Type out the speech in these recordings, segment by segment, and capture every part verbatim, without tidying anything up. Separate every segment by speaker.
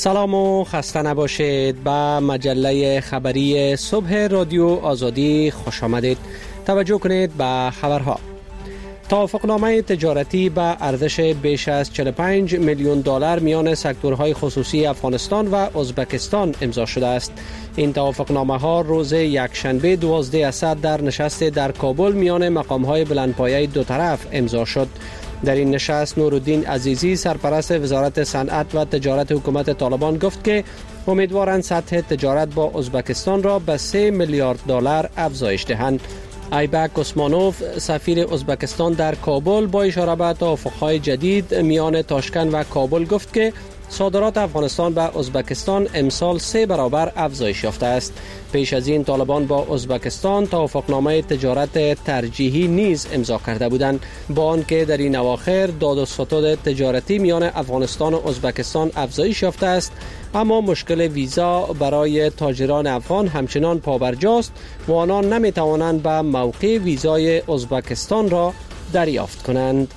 Speaker 1: سلام و خسته نباشید. به مجله خبری صبح رادیو آزادی خوش آمدید. توجه کنید به خبرها. توافقنامه تجارتی به ارزش بیش از چهل و پنج میلیون دلار میان سکتورهای خصوصی افغانستان و ازبکستان امضا شده است. این توافقنامه ها روز یکشنبه دوازده اسد در نشست در کابل میان مقامهای بلندپایه دو طرف امضا شد. در این نشست نورالدین عزیزی سرپرست وزارت صنعت و تجارت حکومت طالبان گفت که امیدوارند سطح تجارت با ازبکستان را به سه میلیارد دلار افزایش دهند. ایبک اسمانوف سفیر ازبکستان در کابل با اشاره به توافق‌های جدید میان تاشکند و کابل گفت که صادرات افغانستان به ازبکستان امسال سه برابر افزایش یافته است. پیش از این طالبان با ازبکستان توافقنامه تجارت ترجیحی نیز امضا کرده بودند، با آنکه در این اواخر داد و ستد تجارتی میان افغانستان و ازبکستان افزایش یافته است، اما مشکل ویزا برای تاجران افغان همچنان پابرجاست و آنان نمی توانند به موقع ویزای ازبکستان را دریافت کنند.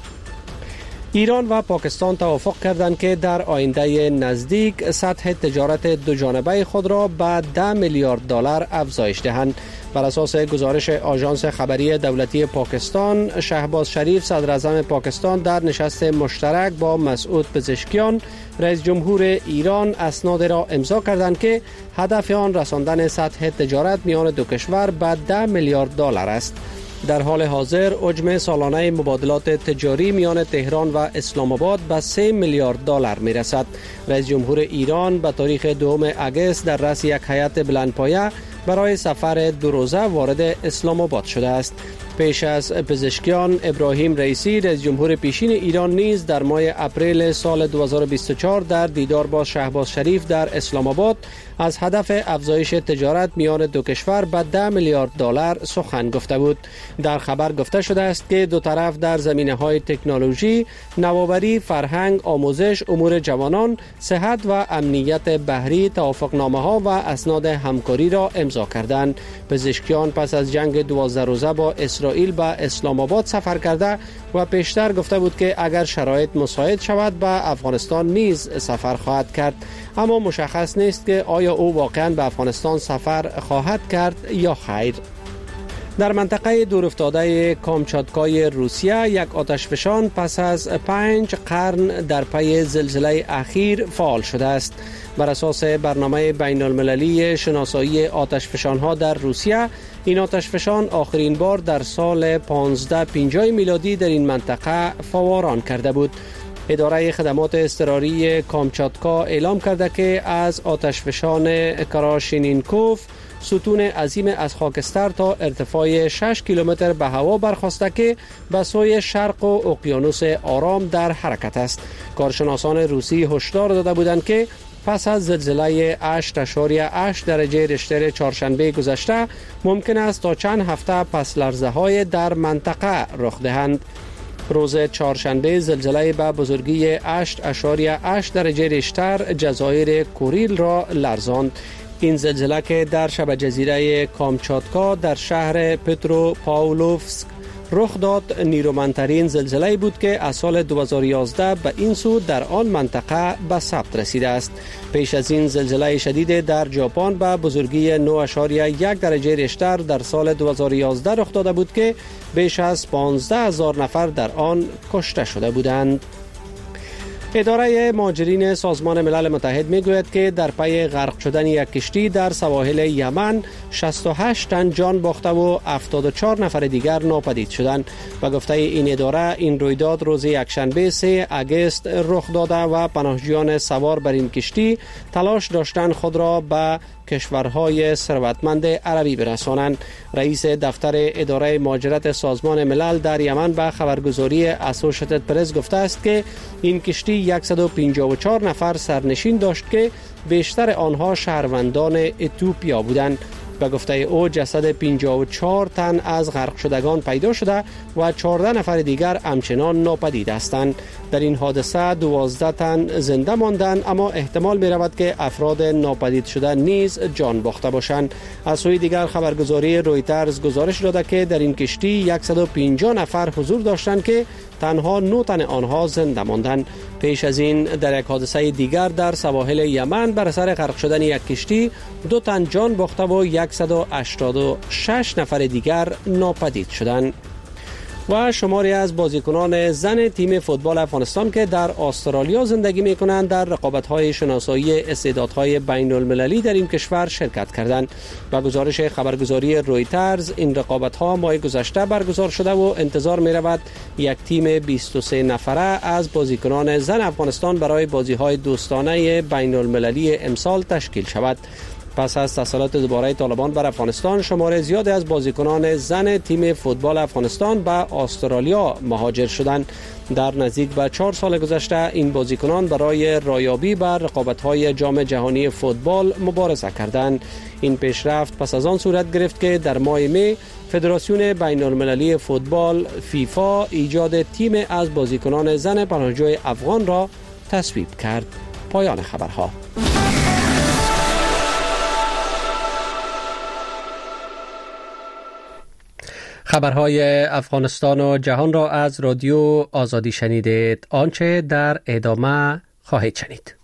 Speaker 1: ایران و پاکستان توافق کردند که در آینده نزدیک سطح تجارت دو جانبه خود را به ده میلیارد دلار افزایش دهند. بر اساس گزارش آژانس خبری دولتی پاکستان، شهباز شریف صدر اعظم پاکستان در نشست مشترک با مسعود پزشکیان رئیس جمهور ایران اسناد را امضا کردند که هدف آن رساندن سطح تجارت میان دو کشور به ده میلیارد دلار است. در حال حاضر حجم سالانه مبادلات تجاری میان تهران و اسلام آباد به سه میلیارد دلار می رسد. رئیس جمهور ایران به تاریخ دوم اگست در رأس یک هیئت بلندپایه برای سفر دو روزه وارد اسلام آباد شده است. پیش از پزشکیان، ابراهیم رئیسی رئیس جمهور پیشین ایران نیز در ماه اپریل سال دو هزار و بیست و چهار در دیدار با شهباز شریف در اسلام آباد از هدف افزایش تجارت میان دو کشور به ده میلیارد دلار سخن گفته بود. در خبر گفته شده است که دو طرف در زمینه‌های تکنولوژی، نوآوری، فرهنگ، آموزش، امور جوانان، صحت و امنیت بحری توافقنامه‌ها و اسناد همکاری را امضا کردند. پزشکیان پس از جنگ دوازده روزه با اسرائیل به اسلام آباد سفر کرده و پیشتر گفته بود که اگر شرایط مساعد شود به افغانستان نیز سفر خواهد کرد، اما مشخص نیست که آیا او واقعا به افغانستان سفر خواهد کرد یا خیر. در منطقه دورافتاده کامچاتکای روسیه یک آتشفشان پس از پنج قرن در پی زلزله اخیر فعال شده است. بر اساس برنامه بین المللی شناسایی آتشفشان‌ها در روسیه، این آتشفشان آخرین بار در سال پانزده پنجاه میلادی در این منطقه فوران کرده بود. اداره خدمات اضطراری کامچاتکا اعلام کرده که از آتشفشان کراشینینکوف ستون عظیم از خاکستر تا ارتفاع شش کیلومتر به هوا برخاسته که به سوی شرق و اقیانوس آرام در حرکت است. کارشناسان روسی هشدار داده بودند که پس از زلزله هشت اشاریه هشت درجه ریشتر چهارشنبه گذشته ممکن است تا چند هفته پس لرزه های در منطقه رخ دهند. روز چهارشنبه زلزله به بزرگی هشت اشاریه هشت درجه ریشتر جزایر کوریل را لرزاند. این زلزله که در شبه جزیره کامچاتکا در شهر پتروپاولوفسک رخ داد، نیرومندترین زلزله بود که از سال دو هزار و یازده به این سو در آن منطقه به ثبت رسیده است. پیش از این زلزله شدید در ژاپن به بزرگی نه اشاریه یک درجه ریشتر در سال دو هزار و یازده رخ داده بود که بیش از پانزده هزار نفر در آن کشته شده بودند. اداره مهاجرین سازمان ملل متحد میگوید که در پی غرق شدن یک کشتی در سواحل یمن شصت و هشت تن جان باخته و هفتاد و چهار نفر دیگر ناپدید شدند. به گفته این اداره، این رویداد روز یکشنبه سه اگست رخ داده و پناهجویان سوار بر این کشتی تلاش داشتند خود را به کشورهای ثروتمند عربی برسانند. رئیس دفتر اداره مهاجرت سازمان ملل در یمن به خبرگزاری اسوشیتد پرس گفته است که این کشتی صد و پنجاه و چهار نفر سرنشین داشت که بیشتر آنها شهروندان اتیوپیا بودند. به گفته او جسد پنجاه و چهار تن از غرق شدگان پیدا شده و چهارده نفر دیگر همچنان ناپدید هستند. در این حادثه دوازده تن زنده ماندند، اما احتمال می رود که افراد ناپدید شده نیز جان باخته باشند. از سوی دیگر خبرگزاری رویترز گزارش داده که در این کشتی صد و پنجاه نفر حضور داشتند که تنها نه تن آنها زنده ماندند. پیش از این در یک حادثه دیگر در سواحل یمن بر اثر غرق شدن یک کشتی دو تن جان باخته و صد و هشتاد و شش نفر دیگر ناپدید شدند. و شماری از بازیکنان زن تیم فوتبال افغانستان که در استرالیا زندگی می‌کنند در رقابت‌های شناسایی استعدادهای بین‌المللی در این کشور شرکت کردند. و گزارش خبرگزاری رویترز این رقابت‌ها ماه گذشته برگزار شده و انتظار می‌رود یک تیم بیست و سه نفره از بازیکنان زن افغانستان برای بازی‌های دوستانه بین‌المللی امسال تشکیل شود. پس از تسلط دوباره طالبان بر افغانستان، شمار زیادی از بازیکنان زن تیم فوتبال افغانستان به استرالیا مهاجر شدند. در نزدیک به چهار سال گذشته این بازیکنان برای رایابی بر رقابت‌های جام جهانی فوتبال مبارزه کردند. این پیشرفت پس از آن صورت گرفت که در ماه می فدراسیون بین‌المللی فوتبال فیفا ایجاد تیم از بازیکنان زن پناهجوی افغان را تصویب کرد. پایان خبرها. خبرهای افغانستان و جهان را از رادیو آزادی شنیدید. آنچه در ادامه خواهید شنید.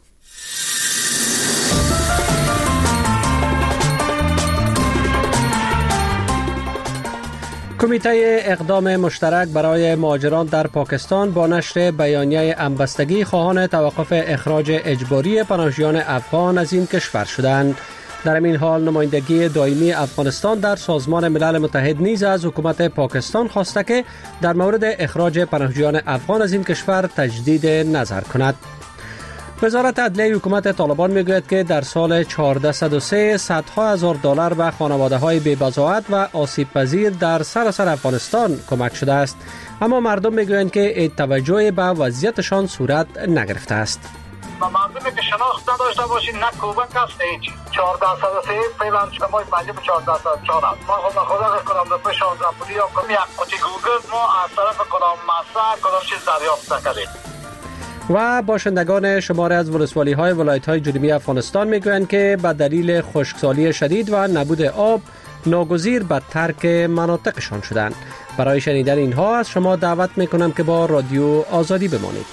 Speaker 1: کمیته اقدام مشترک برای مهاجران در پاکستان با نشر بیانیه همبستگی خواهان توقف اخراج اجباری پناهجویان افغان از این کشور شدند. در این حال نمایندگی دائمی افغانستان در سازمان ملل متحد نیز از حکومت پاکستان خواسته که در مورد اخراج پناهجویان افغان از این کشور تجدید نظر کند. وزارت عدلیه حکومت طالبان میگوید که در سال چهارده صد و سه صدها هزار دلار به خانواده‌های بی‌بضاعت و آسیب پذیر در سراسر افغانستان کمک شده است، اما مردم میگویند که توجه به وضعیتشان صورت نگرفته است.
Speaker 2: و مردمی که شناخت نداشته باشین نه کوبک است نه هیچی. چهارده صد و سه فعلا شمای پنجم چهارده صد و چهار است. ما خدا خدا کنم در پیش آن رپولی یا کمی یک قطی گوگل ما از طرف کدام مسئله کدام چیز دریافت نکردیم.
Speaker 1: و باشندگان شماره از ولسوالی های ولایت های جنوبی افغانستان میگویند که به دلیل خشکسالی شدید و نبود آب ناگزیر به ترک مناطقشان شدند. برای شنیدن اینها از شما دعوت میکنم که با رادیو آزادی بمانید.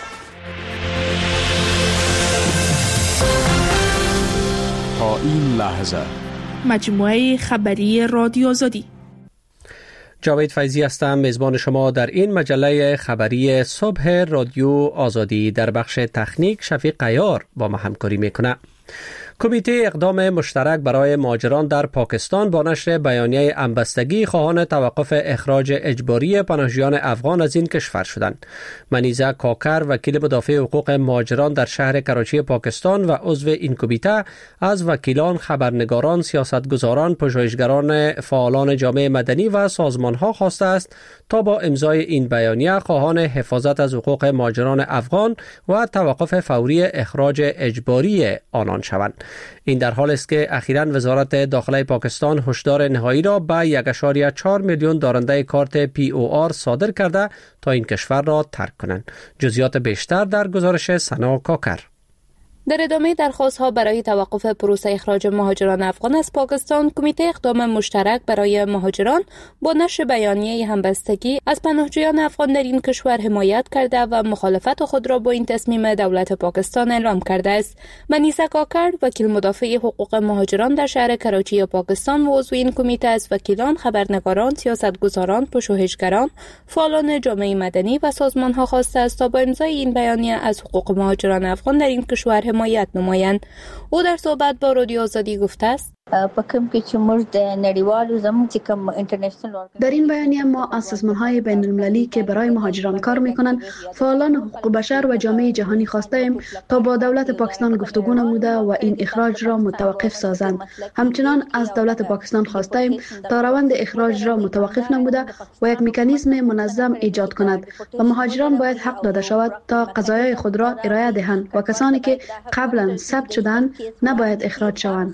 Speaker 3: تا این لحظه
Speaker 4: مجموعه خبری رادیو آزادی.
Speaker 1: جاوید فیضی هستم، میزبان شما در این مجله خبری صبح رادیو آزادی. در بخش تکنیک شفیق قیار با ما همکاری میکنه. کمیته اقدام مشترک برای مهاجران در پاکستان با نشر بیانیه همبستگی خواهان توقف اخراج اجباری پناهجویان افغان از این کشور شدند. منیزه کاکر، وکیل مدافع حقوق مهاجران در شهر کراچی پاکستان و عضو این کمیته، از وکیلان، خبرنگاران، سیاستگزاران، پژوهشگران، فعالان جامعه مدنی و سازمان‌ها خواسته است تا با امضای این بیانیه خواهان حفاظت از حقوق مهاجران افغان و توقف فوری اخراج اجباری آنان شوند. این در حال است که اخیراً وزارت داخله پاکستان هشدار نهایی را به یک ممیز چهار میلیون دارنده کارت پی او آر صادر کرده تا این کشور را ترک کنند. جزئیات بیشتر در گزارش سنا کاکر.
Speaker 5: در ادامه درخواست‌ها برای توقف پروسه اخراج مهاجران افغان از پاکستان، کمیته اقدام مشترک برای مهاجران با نشر بیانیه همبستگی از پناهجویان افغان در این کشور حمایت کرده و مخالفت خود را با این تصمیم دولت پاکستان اعلام کرده است. منیزه کاکر، وکیل مدافع حقوق مهاجران در شهر کراچی پاکستان و عضو این کمیته، از وکیلان، خبرنگاران، سیاستگزاران، پژوهشگران، فعالان جامعه مدنی و سازمان‌ها خواسته است تا با امضای این بیانیه از حقوق مهاجران افغان در این کشور حمایت نمایند. او در صحبت با رادیو آزادی گفته است:
Speaker 6: در این بیانیه ما از سازمان‌های بین‌المللی که برای مهاجران کار می‌کنند، فعالان حقوق بشر و جامعه جهانی خواسته ایم تا با دولت پاکستان گفتگو نموده و این اخراج را متوقف سازند. همچنان از دولت پاکستان خواسته ایم تا روند اخراج را متوقف نموده و یک مکانیزم منظم ایجاد کند و مهاجران باید حق داده شود تا قضایای خود را ارائه دهند و کسانی که قبلا ثبت شدند نباید اخراج شوند.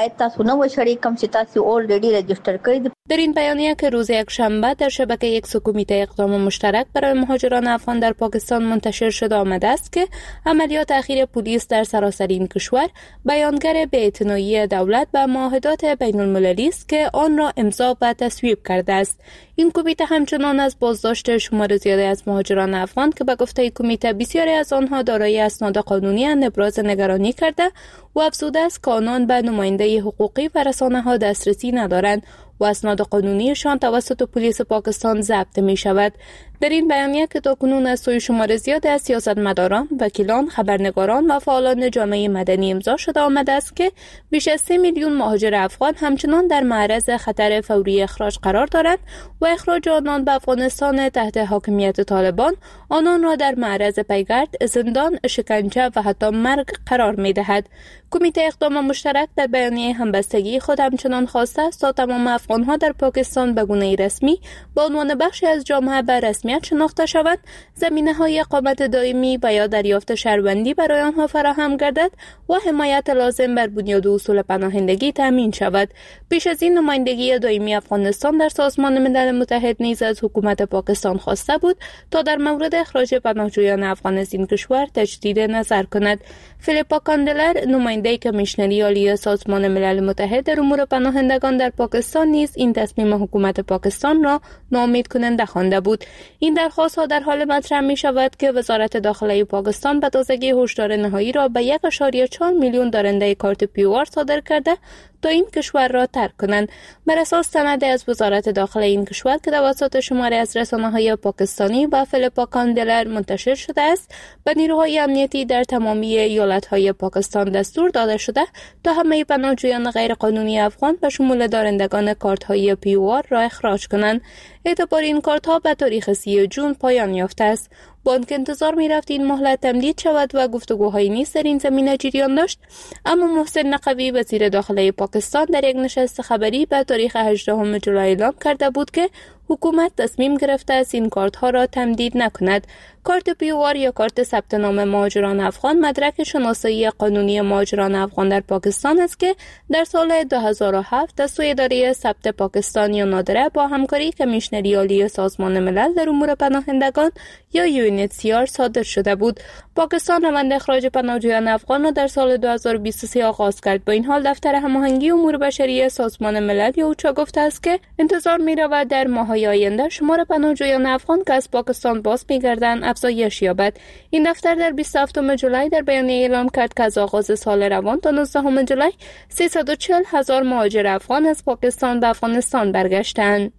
Speaker 5: در این بیانیه که روز یکشنبه در شبکه یک کمیته اقدام مشترک برای مهاجران افغان در پاکستان منتشر شده آمده است که عملیات اخیر پلیس در سراسر این کشور بیانگر بی‌اعتنایی دولت به معاهدات بین المللی است که آن را امضا و تصویب کرده است. این کمیته همچنان از بازداشت شمار زیادی از مهاجران افغان که به گفته کمیته بسیاری از آنها دارای اسناد قانونی اند ابراز نگرانی کرده و افزوده است که آنان به نماینده حقوقی و رسانه‌ها دسترسی ندارند و اسناد قانونیشان توسط پلیس پاکستان ضبط می شود. در این بیانیه که تاکنون از سوی شمار زیاد از سیاستمداران، وکیلان، خبرنگاران و فعالان جامعه مدنی امضا شده آمده است که بیش از سه میلیون مهاجر افغان همچنان در معرض خطر فوری اخراج قرار دارند و اخراج آنان به افغانستان تحت حاکمیت طالبان آنان را در معرض پیگرد، زندان، شکنجه و حتی مرگ قرار می دهد. کمیته اقدام مشترک در بیانیه همبستگی خود همچنان خواسته است تا تمام افغانها در پاکستان به گونه رسمی به عنوان بخشی از جامعه به رسمیت شناخته شوند، زمینه‌های اقامت دائمی و یا دریافت شهروندی برای آنها فراهم گردد و حمایت لازم بر بنیاد اصول پناهندگی تامین شود. پیش از این نمایندگی دائمی افغانستان در سازمان ملل متحد نیز از حکومت پاکستان خواسته بود تا در مورد اخراج پناهجویان افغان از این کشور تجدید نظر کند. فیلیپا کاندلر نماینده کمیشنری عالی سازمان ملل متحد در امور پناهندگان در پاکستان نیز این تصمیم حکومت پاکستان را ناامید کننده خوانده بود. این درخواست ها در حال مطرح می شود که وزارت داخله پاکستان به تازگی هشدار نهایی را به یک ممیز چهار میلیون دارنده کارت پی او آر صادر کرده تا این کشور را ترک کنند. بر اساس سند از وزارت داخله این کشور که توسط شماری از رسانه‌های پاکستانی و فیلیپا کاندلر منتشر شده است، به نیروهای امنیتی در تمامی ایالت‌های پاکستان دستور داده شده تا همه پناهجویان غیرقانونی افغان به شمول دارندگان کارت‌های پی او آر را اخراج کنند. اعتبار این کارت‌ها به تاریخ سی جون پایان یافته است. بانک انتظار می رفت این مهلت تمدید شود و گفتگوهایی نیز در این زمینه جریان داشت، اما محسن نقوی وزیر داخله پاکستان در یک نشست خبری به تاریخ هجدهم جولای اعلام کرده بود که حکومت تصمیم گرفته است این کارت ها را تمدید نکند. کارت پی او آر یا کارت ثبت نام مهاجران افغان مدرک شناسایی قانونی مهاجران افغان در پاکستان است که در سال دو هزار و هفت از سوی اداره ثبت پاکستان یا نادره با همکاری کمیشنری عالی سازمان ملل در امور پناهندگان یا یو ان اچ سی آر صادر شده بود. پاکستان روند اخراج پناهجویان افغان را در سال دو هزار و بیست و سه آغاز کرد. با این حال دفتر هماهنگی امور بشری سازمان ملل یا اوچا گفته است که انتظار می‌رود در ماه‌های آینده شمار پناهجویان افغان که از پاکستان باز می‌گردند افزایش یابد. این دفتر در بیست و هفتم جولای در بیانیه اعلام کرد که از آغاز سال روان تا نوزدهم جولای سیصد و چهل هزار مهاجر افغان از پاکستان به افغانستان برگشتند.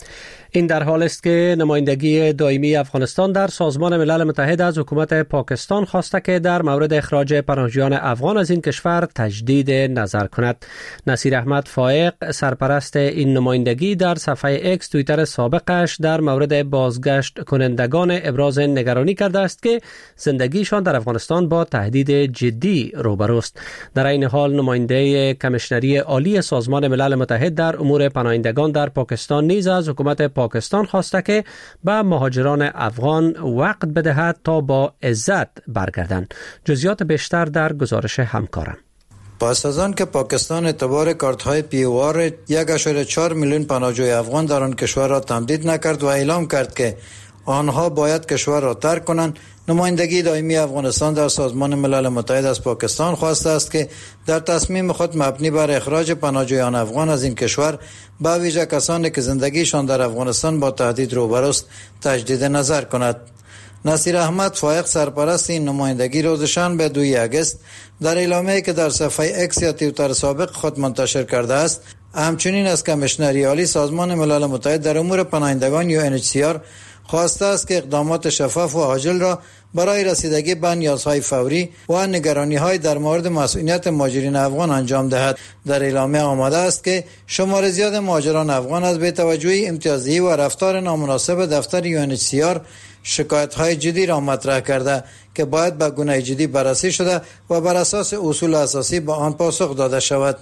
Speaker 1: این در حال است که نمایندگی دائمی افغانستان در سازمان ملل متحد از حکومت پاکستان خواسته که در مورد اخراج پناهجویان افغان از این کشور تجدید نظر کند. نصیر احمد فائق سرپرست این نمایندگی در صفحه اکس توییتر سابقش در مورد بازگشت کنندگان ابراز نگرانی کرده است که زندگیشان در افغانستان با تهدید جدی روبروست. در این حال نماینده کمیشنری عالی سازمان ملل متحد در امور پناهندگان در پاکستان نیز از حکومت پاکستان خواسته که به مهاجران افغان وقت بدهد تا با عزت برگردند. جزئیات بیشتر در گزارش همکارم.
Speaker 7: پس از آن که پاکستان اعتبار کارت های پی او آر یک ممیز چهار میلیون پناهجوی افغان در آن کشور را تمدید نکرد و اعلام کرد که آنها باید کشور را ترک کنند، نمایندگی دائمی افغانستان در سازمان ملل متحد از پاکستان خواسته است که در تصمیم خود مبنی بر اخراج پناهجویان افغان از این کشور به ویژه کسانی که زندگیشان در افغانستان با تهدید روبروست تجدید نظر کند. نصیر احمد فائق سرپرست این نمایندگی روز شنبه دوم آگوست در اعلامیه‌ای که در صفحه اکس یا توییتر سابق خود منتشر کرده است همچنین از کمیشنری عالی سازمان ملل متحد در امور پناهندگان یو ان اچ سی آر خواسته است که اقدامات شفاف و عاجل را برای رسیدگی به نیازهای فوری و نگرانی‌های در مورد مسئولیت مهاجرین افغان انجام دهد. در اعلامیه آمده است که شمار زیاد مهاجران افغان از بی‌توجهی امتیازی و رفتار نامناسب دفتر یو ان اچ سی آر شکایت‌های جدی را مطرح کرده که باید به گونه جدی بررسی شده و بر اساس اصول اساسی به آن پاسخ داده شود.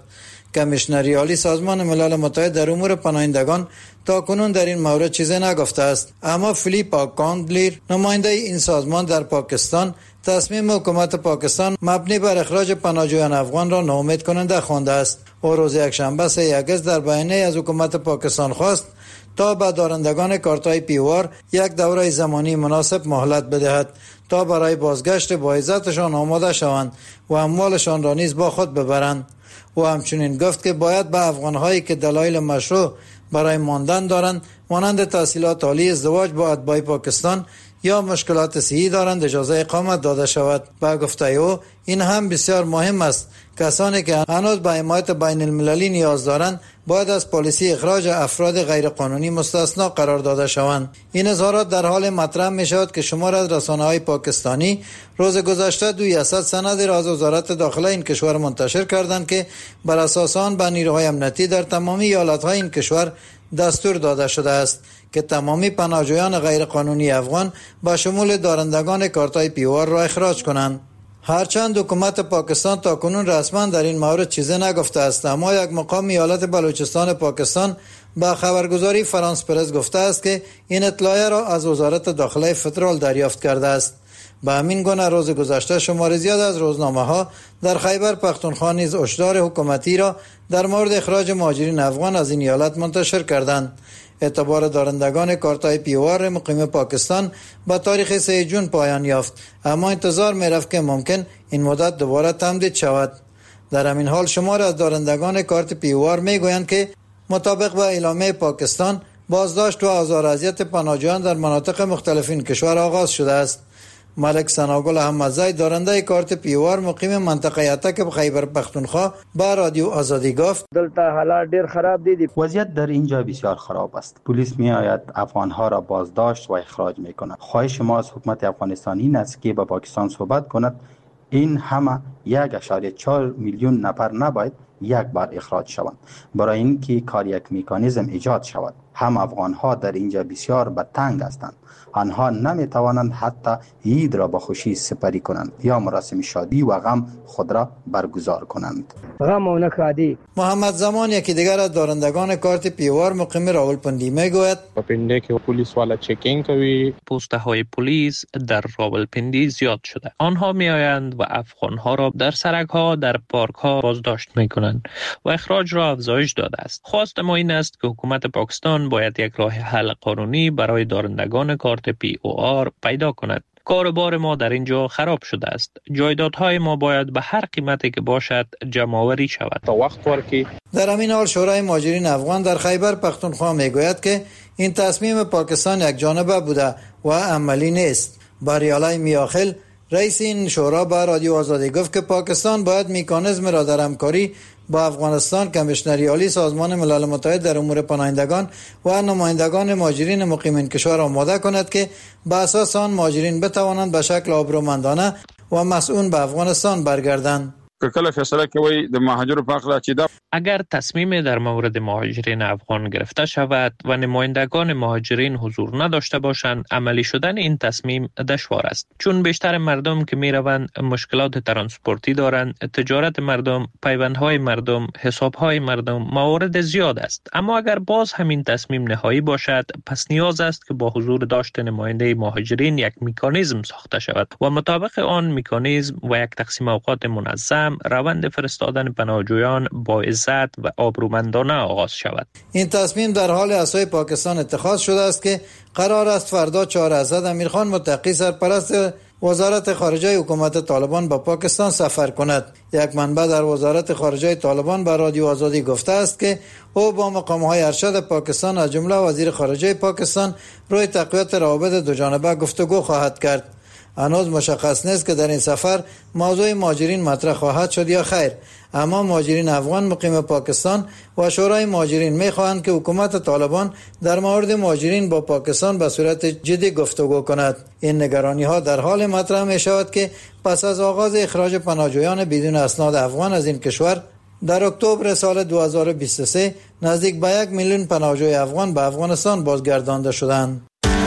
Speaker 7: کمیشنری عالی سازمان ملل متحد در امور پناهندگان تا کنون در این مورد چیزی نگفته است، اما فیلیپا کاندلیر نماینده این سازمان در پاکستان تصمیم حکومت پاکستان مبنی بر اخراج پناهجویان افغان را ناامید کننده خوانده است. او روز یکشنبه سه اگست در بیانیه از حکومت پاکستان خواست تا به دارندگان کارت‌های پیوار یک دوره زمانی مناسب مهلت بدهد تا برای بازگشت با عزتشان آماده شوند و اموالشان را نیز با خود ببرند. او همچنین گفت که باید به افغان‌هایی که دلایل مشروع برای ماندن دارند مانند تحصیلات عالی، ازدواج با اتباع پاکستان یا مشکلات صحی دارند اجازه اقامت داده شود. با گفته او این هم بسیار مهم است. کسانی که هنوز به حمایت بین المللی نیاز دارند باید از پالیسی اخراج افراد غیرقانونی مستثنا قرار داده شوند. این اظهارات در حال مطرح می شود که شمار از رسانه‌های پاکستانی روز گذشته دویصد سند را از وزارت داخله این کشور منتشر کردند که بر اساس آن به نیروهای امنیتی در تمامی ایالت‌های این کشور دستور داده شده است که تمامی پناهجویان غیرقانونی افغان با شمول دارندگان کارت‌های پیوار را اخراج کنند. هرچند حکومت پاکستان تا کنون رسما در این مورد چیزی نگفته است، اما یک مقام ایالت بلوچستان پاکستان با خبرگزاری فرانس پرس گفته است که این اطلاع را از وزارت داخله فدرال دریافت کرده است. به همین گونه روز گذشته شمار زیاد از روزنامه‌ها در خیبر پختونخوا نیز هشدار حکومتی را در مورد اخراج مهاجرین افغان از این ایالت منتشر کردند. اعتبار دارندگان کارت‌های پیوار مقیم پاکستان با تاریخ سه جون پایان یافت، اما انتظار می‌رفت که ممکن این مدت دوباره تمدید شود. در همین حال شمار از دارندگان کارت پیوار می‌گویند که مطابق با اعلامیه پاکستان بازداشت و آزار و اذیت پناهجویان در مناطق مختلف این کشور آغاز شده است. ملک ثناگل احمدزی دارنده کارت پیوار مقیم منطقه اتک خیبر پختونخوا با رادیو آزادی گفت
Speaker 8: دلته حالات ډیر خراب دي.
Speaker 9: وضعیت در اینجا بسیار خراب است. پلیس می آید افغانها را بازداشت و اخراج می کند. خواهش ما از حکومت افغانستان این است که با پاکستان صحبت کند. این همه یک اشاره چهار میلیون نفر نباید یک بار اخراج شوند برای اینکه کار یک مکانیزم ایجاد شود. هم افغانها در اینجا بسیار به تنگ هستند. آنها نمی توانند حتی عید را با خوشی سپری کنند یا مراسم شادی و غم خود را برگزار کنند.
Speaker 8: غم و نشادی.
Speaker 7: محمد زمان یکی دیگر از دارندگان کارت پیوار مقیم راولپندی میگوید
Speaker 10: پنده که پلیس والا چکینگ کوي، پوسته های پلیس در راولپندی زیاد شده. آنها می آیند و افغانها را در سرک ها در پارک ها بازداشت می کنند و اخراج را افزایش داده است. خواست ما این است که حکومت پاکستان باید یک راه حل قانونی برای دارندگان کارت پی او آر پیدا کند. کاروبار ما در اینجا خراب شده است. جایدادهای ما باید به هر قیمتی که باشد جمع‌آوری شود تا وقت ورکی.
Speaker 7: در همین حال شورای مهاجرین افغان در خیبر پختونخوا میگوید که این تصمیم پاکستان یک جانبه بوده و عملی نیست. باریالای میاخل رئیس این شورا با رادیو آزادی گفت که پاکستان باید مکانیزم را در همکاری با افغانستان، کمیشنری عالی سازمان ملل متحد در امور پناهندگان و نمایندگان مهاجرین مقیم این کشور آماده کند که به اساس آن مهاجرین بتوانند به شکل آبرومندانه و مسئول به افغانستان برگردند.
Speaker 11: کله فیصله کوي د مهاجرو په اړه چې دا
Speaker 10: اگر تصمیم در مورد مهاجرین افغان گرفته شود و نمایندگان مهاجرین حضور نداشته باشند، عملی شدن این تصمیم دشوار است، چون بیشتر مردم که می روند مشکلات ترانسپورتی دارند، تجارت مردم، پیوندهای مردم، حسابهای مردم، موارد زیاد است. اما اگر باز همین تصمیم نهایی باشد، پس نیاز است که با حضور داشت نماینده مهاجرین یک مکانیزم ساخته شود و مطابق آن مکانیزم و یک تقسیم اوقات منظم روند فرستادن پناهجویان با عزت و آبرومندانه آغاز شود.
Speaker 7: این تصمیم در حال اسای پاکستان اتخاذ شده است که قرار است فردا چهار اسد امیرخان متقی سرپرست وزارت خارجه حکومت طالبان با پاکستان سفر کند. یک منبع در وزارت خارجه طالبان به رادیو آزادی گفته است که او با مقام‌های ارشد پاکستان از جمله وزیر خارجه پاکستان روی تقویت روابط دوجانبه گفتگو خواهد کرد. هنوز مشخص نیست که در این سفر موضوع مهاجرین مطرح خواهد شد یا خیر، اما مهاجرین افغان مقیم پاکستان و شورای مهاجرین می‌خواهند که حکومت طالبان در مورد مهاجرین با پاکستان به صورت جدی گفتگو کند. این نگرانی‌ها در حال مطرح می‌شود که پس از آغاز اخراج پناهجویان بدون اسناد افغان از این کشور در اکتبر سال دو هزار و بیست و سه نزدیک به یک میلیون پناهجوی افغان به افغانستان بازگردانده شدند.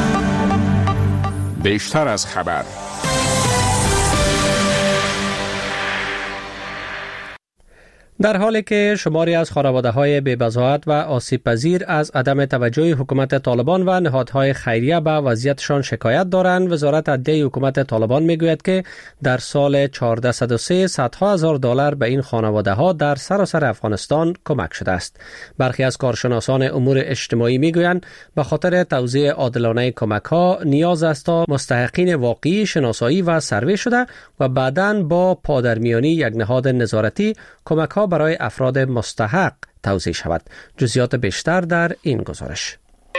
Speaker 3: بیشتر از خبر.
Speaker 1: در حالی که شماری از خانواده‌های بی‌بضاعت و آسیب‌پذیر از عدم توجه حکومت طالبان و نهادهای خیریه به وضعیتشان شکایت دارند، وزارت عدلیه حکومت طالبان میگوید که در سال چهارصد و سه صدها هزار دلار به این خانواده‌ها در سراسر افغانستان کمک شده است. برخی از کارشناسان امور اجتماعی میگویند به خاطر توزیع عادلانه کمک‌ها نیاز است تا مستحقین واقعی شناسایی و سروی شده و بعداً با پادرمیانی یک نهاد نظارتی کمک‌ها برای افراد مستحق توزیع شود. جزئیات بیشتر در این گزارش.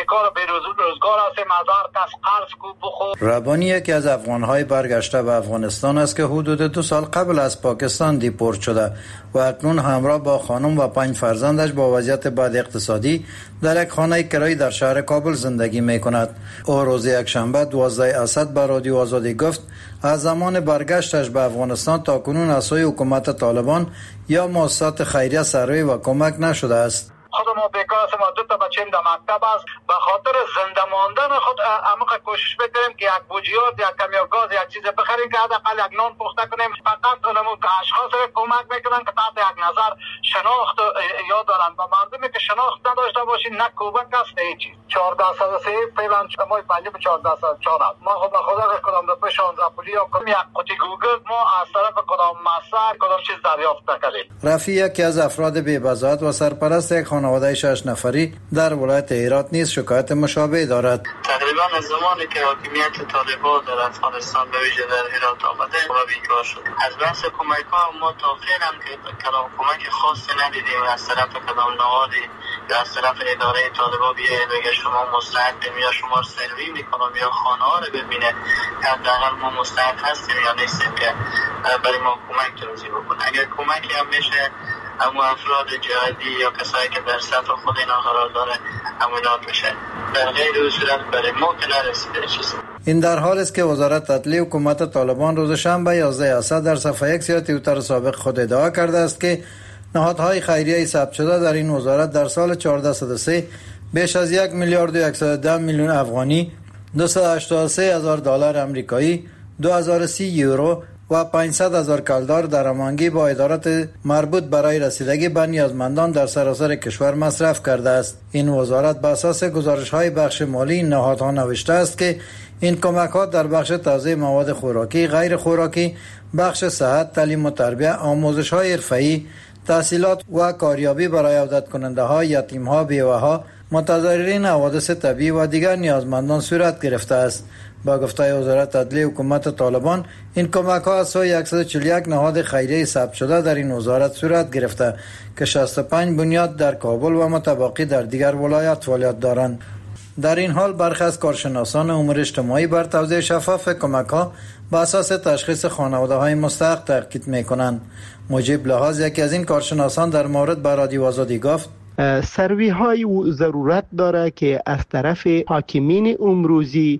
Speaker 7: ربانی یکی از افغان‌های برگشته به افغانستان است که حدود دو سال قبل از پاکستان دیپورت شده و اکنون همراه با خانم و پنج فرزندش با وضعیت بد اقتصادی در یک خانه کرایی در شهر کابل زندگی می‌کند. او روز یکشنبه دوازده اسد به رادیو آزادی گفت از زمان برگشتش به افغانستان تا کنون از سوی حکومت طالبان یا مؤسسات خیریه سروی و کمک نشده است.
Speaker 2: خود ما بیکار هستیم، دو تا بچه‌ام در مکتب است. به خاطر زنده ماندن خود عمیق کوشش می‌کنیم که یک بوجیات یا کمیو گاز یا چیز بخریم که حداقل یک نان پخته کنیم. فقط اونمون که اشخاص را کمک میکنن که تحت یک نظر شناخت یاد دارن و مردمی که شناخت نداشته باشین نه کوبک است نه هیچ. چهارده صد و سه فعلا ما پنجاه و چهارده صد و چهار ما خود به خدا کدام دو شانزده پولی یا کدام یک قوطی گوگل ما از طرف کدام مصرف کدام چیز دریافت نکردیم.
Speaker 7: رفیع یکی از افراد بی‌بضاعت و سرپرست یک خانواده شش نفری در ولایت هرات نیز شکایت مشابه دارد.
Speaker 12: تقریبا از زمانی که حاکمیت طالبان در افغانستان به ویژه در هرات آمده و بیکار شد. از بحث کمک ها ما تا فعلا که کدام کمک خاصی ندیدیم از طرف کدام نهادی یا از طرف اداره طالبان بیاید بگه شما مستحقیم یا شما سروی میکنم یا خانه ها رو ببینه حداقل ما مستحق هستیم یا نیستیم که برای ما کمک توزیع بکنه. اگر کمکی هم میشه اما افراد جهادی یا کسایی که در صف خود اینا قرار داره امانات میشه. در غیر او صورت برای ما که نرسیده چیزی.
Speaker 7: این در حال است که وزارت عدلیه حکومت طالبان روز شنبه یازده اسد در صفحه اکس یا توییتر سابق خود ادعا کرده است که نهادهای خیریه ثبت شده در این وزارت در سال چهارصد و سه بیش از یک میلیارد و صد و ده میلیون افغانی، دویست و هشتاد و سه هزار دلار آمریکایی، دو هزار و سی یورو و پانصد هزار کلدار درآمدگی با ادارات مربوط برای رسیدگی به نیازمندان در سراسر کشور مصرف کرده است. این وزارت بر اساس گزارش‌های بخش مالی این نهادها نوشته است که این کمک‌ها در بخش توزیع مواد خوراکی، غیر خوراکی، بخش صحت، تعلیم و تربیت، آموزش‌های حرفه‌ای، تحصیلات و کاریابی برای عودت کننده‌ها، یتیم‌ها، بیوه‌ها، متضررین حوادث طبیعی و دیگر نیازمندان صورت گرفته است. با گفته وزارت عدلیه حکومت طالبان این کمک ها از سوی صد و چهل و یک نهاد خیریه ثبت شده در این وزارت صورت گرفته که شصت و پنج بنیاد در کابل و متباقی در دیگر ولایات فعالیت دارند. در این حال برخی از کارشناسان امور اجتماعی بر توزیع شفاف کمک ها با اساس تشخیص خانواده های مستحق تاکید میکنند. مجیب لحاظ یکی از این کارشناسان در مورد به رادیو آزادی گفت
Speaker 13: سروی های ضرورت داره که از طرف حاکمین امروزی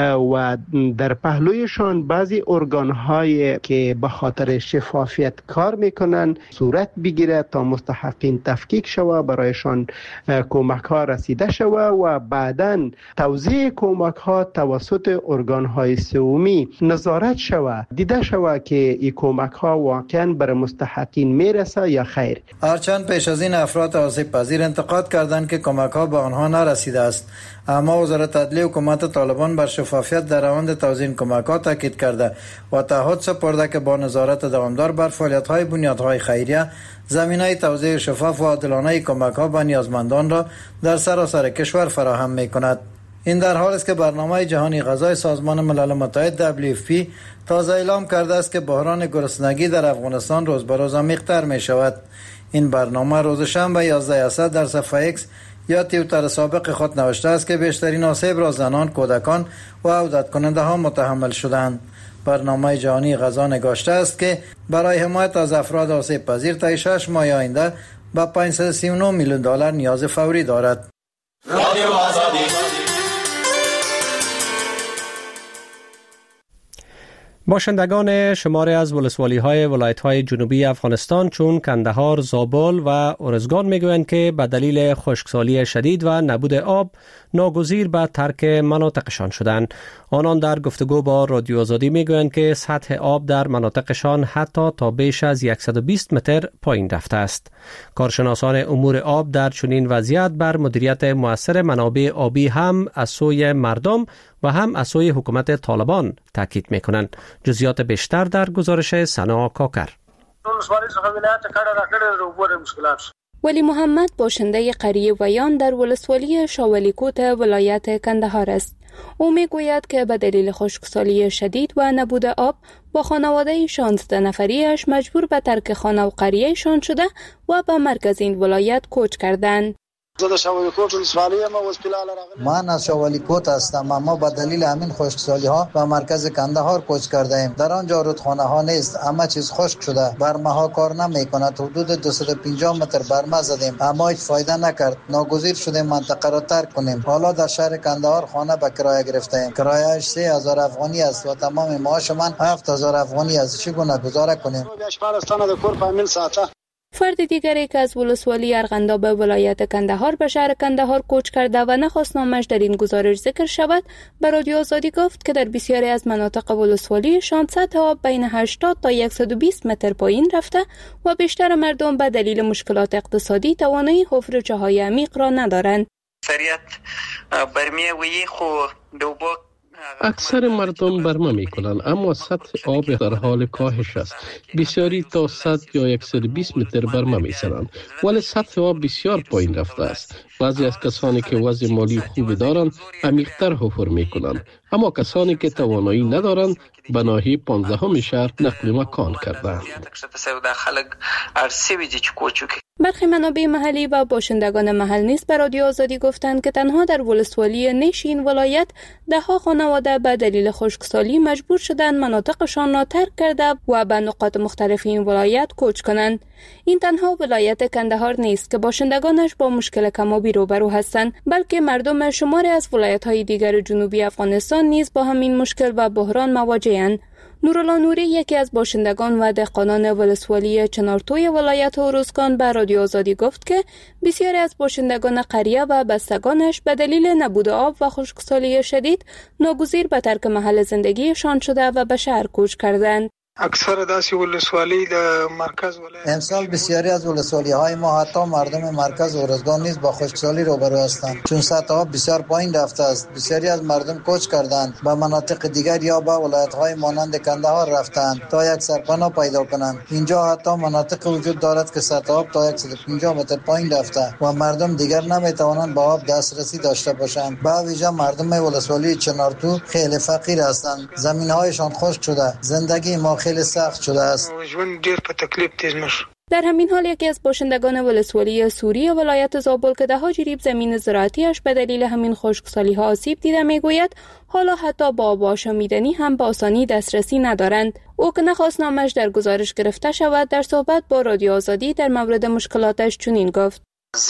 Speaker 13: و در پهلویشان بعضی ارگان های که به خاطر شفافیت کار میکنن صورت بگیره تا مستحقین تفکیک شوه، برایشان کمک ها رسیده شوه و بعداً توزیع کمک ها توسط ارگان های سومی نظارت شوه، دیده شوه که این کمک ها واقعا بر مستحقین میرسه یا خیر.
Speaker 7: هرچند پیش از این افراد آسیب پذیر انتقاد کردند که کمک ها به آنها نرسیده است، اما وزارت عدلیه حکومت طالبان بر شفافیت در روند توزیع کمک ها تاکید کرده و تعهد سپرده که با نظارت دوامدار بر فعالیت های بنیادهای خیریه زمینه توزیع شفاف و عادلانه کمک ها به نیازمندان را در سراسر کشور فراهم می کند. این در حال است که برنامه جهانی غذای سازمان ملل متحد دبلیو اف پی تازه اعلام کرده است که بحران گرسنگی در افغانستان روز به روز عمیق‌تر می شود. این برنامه روز شنبه یازده اسد در صفحه اکس یا توییتر سابق خود نوشته است که بیشترین آسیب را زنان، کودکان و عودت کننده ها متحمل شدند. برنامه جهانی غذا نگاشته است که برای حمایت از افراد آسیب پذیر تا شش ماه آینده به پانصد و سی و نه میلیون دلار نیاز فوری دارد. رادیو آزادی.
Speaker 1: باشندگان شماری از ولسوالی‌های ولایت‌های جنوبی افغانستان چون کندهار، زابل و ارزگان میگویند که به دلیل خشکسالی شدید و نبود آب ناگزیر به ترک مناطقشان شدند. آنان در گفتگو با رادیو آزادی میگویند که سطح آب در مناطقشان حتی تا بیش از صد و بیست متر پایین رفته است. کارشناسان امور آب در چنین وضعیت بر مدیریت مؤثر منابع آبی هم از سوی مردم و هم از سوی حکومت طالبان تاکید میکنند. جزئیات بیشتر در گزارش سنا کاکر.
Speaker 5: ولی محمد باشنده قریه ویان در ولسوالی شاولیکوت ولایت کندهار است. او میگوید که به دلیل خشکسالی شدید و نبود آب با خانواده شانزده نفریش مجبور به ترک خانه و قریه شان شده و به مرکز این ولایت کوچ کردند.
Speaker 7: من از شاولیکوت هستم، اما به دلیل همین خشکسالی ها به مرکز کندهار کوچ کرده ایم. در آنجا رودخانه ها نیست، همه چیز خشک شده، برمه ها کار نمی کند. حدود دویست و پنجاه متر برمه زدیم اما هیچ فایده نکرد. ناگزیر شدیم منطقه را ترک کنیم. حالا در شهر کندهار خانه به کرایه گرفته ایم. کرایه‌اش سه هزار افغانی است و تمام معاش من هفت هزار افغانی است. چگونه گزاره کنیم؟
Speaker 5: فرد دیگری که از ولسوالی ارغنداب ولایت کندهار به شهر کندهار کوچ کرده و نخواست نامش در این گزارش ذکر شود، به رادیو آزادی گفت که در بسیاری از مناطق ولسوالی سطح آب بین هشتاد تا صد و بیست متر پایین رفته و بیشتر مردم به دلیل مشکلات اقتصادی توانایی حفر چاهای عمیق را ندارند.
Speaker 14: اکثر مردم برمه می کنند اما سطح آب در حال کاهش است. بسیاری تا صد یا صد و بیست متر برمه می سرند، ولی سطح آب بسیار پایین رفته است. بعضی از کسانی که وضع مالی خوبی دارند عمیق‌تر حفر می کنند، اما کسانی که توانایی ندارند به ناحیه پانزدهم شهر نقل مکان کردند.
Speaker 5: برخی منابع محلی و باشندگان محل نیز به رادیو آزادی گفتند که تنها در ولسوالی نیش این ولایت ده ها خانواده به دلیل خشکسالی مجبور شدند مناطقشان را ترک کرده و به نقاط مختلف این ولایت کوچ کنند. این تنها ولایت کندهار نیست که باشندگانش با مشکل کم‌آبی روبرو هستند، بلکه مردم شماری از ولایت‌های دیگر جنوبی افغانستان نیز با همین مشکل و بحران مواجه‌اند. نورالله نوری یکی از باشندگان و دهقانان ولسوالی چنارتوی ولایت ارزگان به رادیو آزادی گفت که بسیاری از باشندگان قریه و بستگانش به دلیل نبود آب و خشکسالی شدید ناگزیر به ترک محل زندگیشان شده و به شهر کوچ کردند.
Speaker 15: اکثر داسی ولسوالی د مرکز ولایت
Speaker 7: امسال بسیاری از ولسوالی های ما حتی مردم مرکز ارزگان نیز با خشکسالی روبرو هستند، چون سطح آب بسیار پایین رفته است. بسیاری از مردم کوچ کردند به مناطق دیگر یا به ولایت های مانند کندهار رفتند تا یک سرپناه پیدا کنند. اینجا حتی مناطق وجود دارد که سطح آب تا صد و پنجاه متر پایین رفته و مردم دیگر نمی توانند به آب دسترسی داشته باشند. به ویژه مردم ولسوالی چنارتو خیلی فقیر هستند، زمین هایشان خشک شده، زندگی ما خیلی سخت شده است.
Speaker 5: در همین حال یکی از باشندگان ولسوالی سوری ولایت زابل که ده ها جریب زمین زراعتیش به دلیل همین خشکسالی ها آسیب دیده میگوید حالا حتی با آب آشامیدنی هم به آسانی دسترسی ندارند. او که نخواست نامش در گزارش گرفته شود در صحبت با رادیو آزادی در مورد مشکلاتش چنین گفت: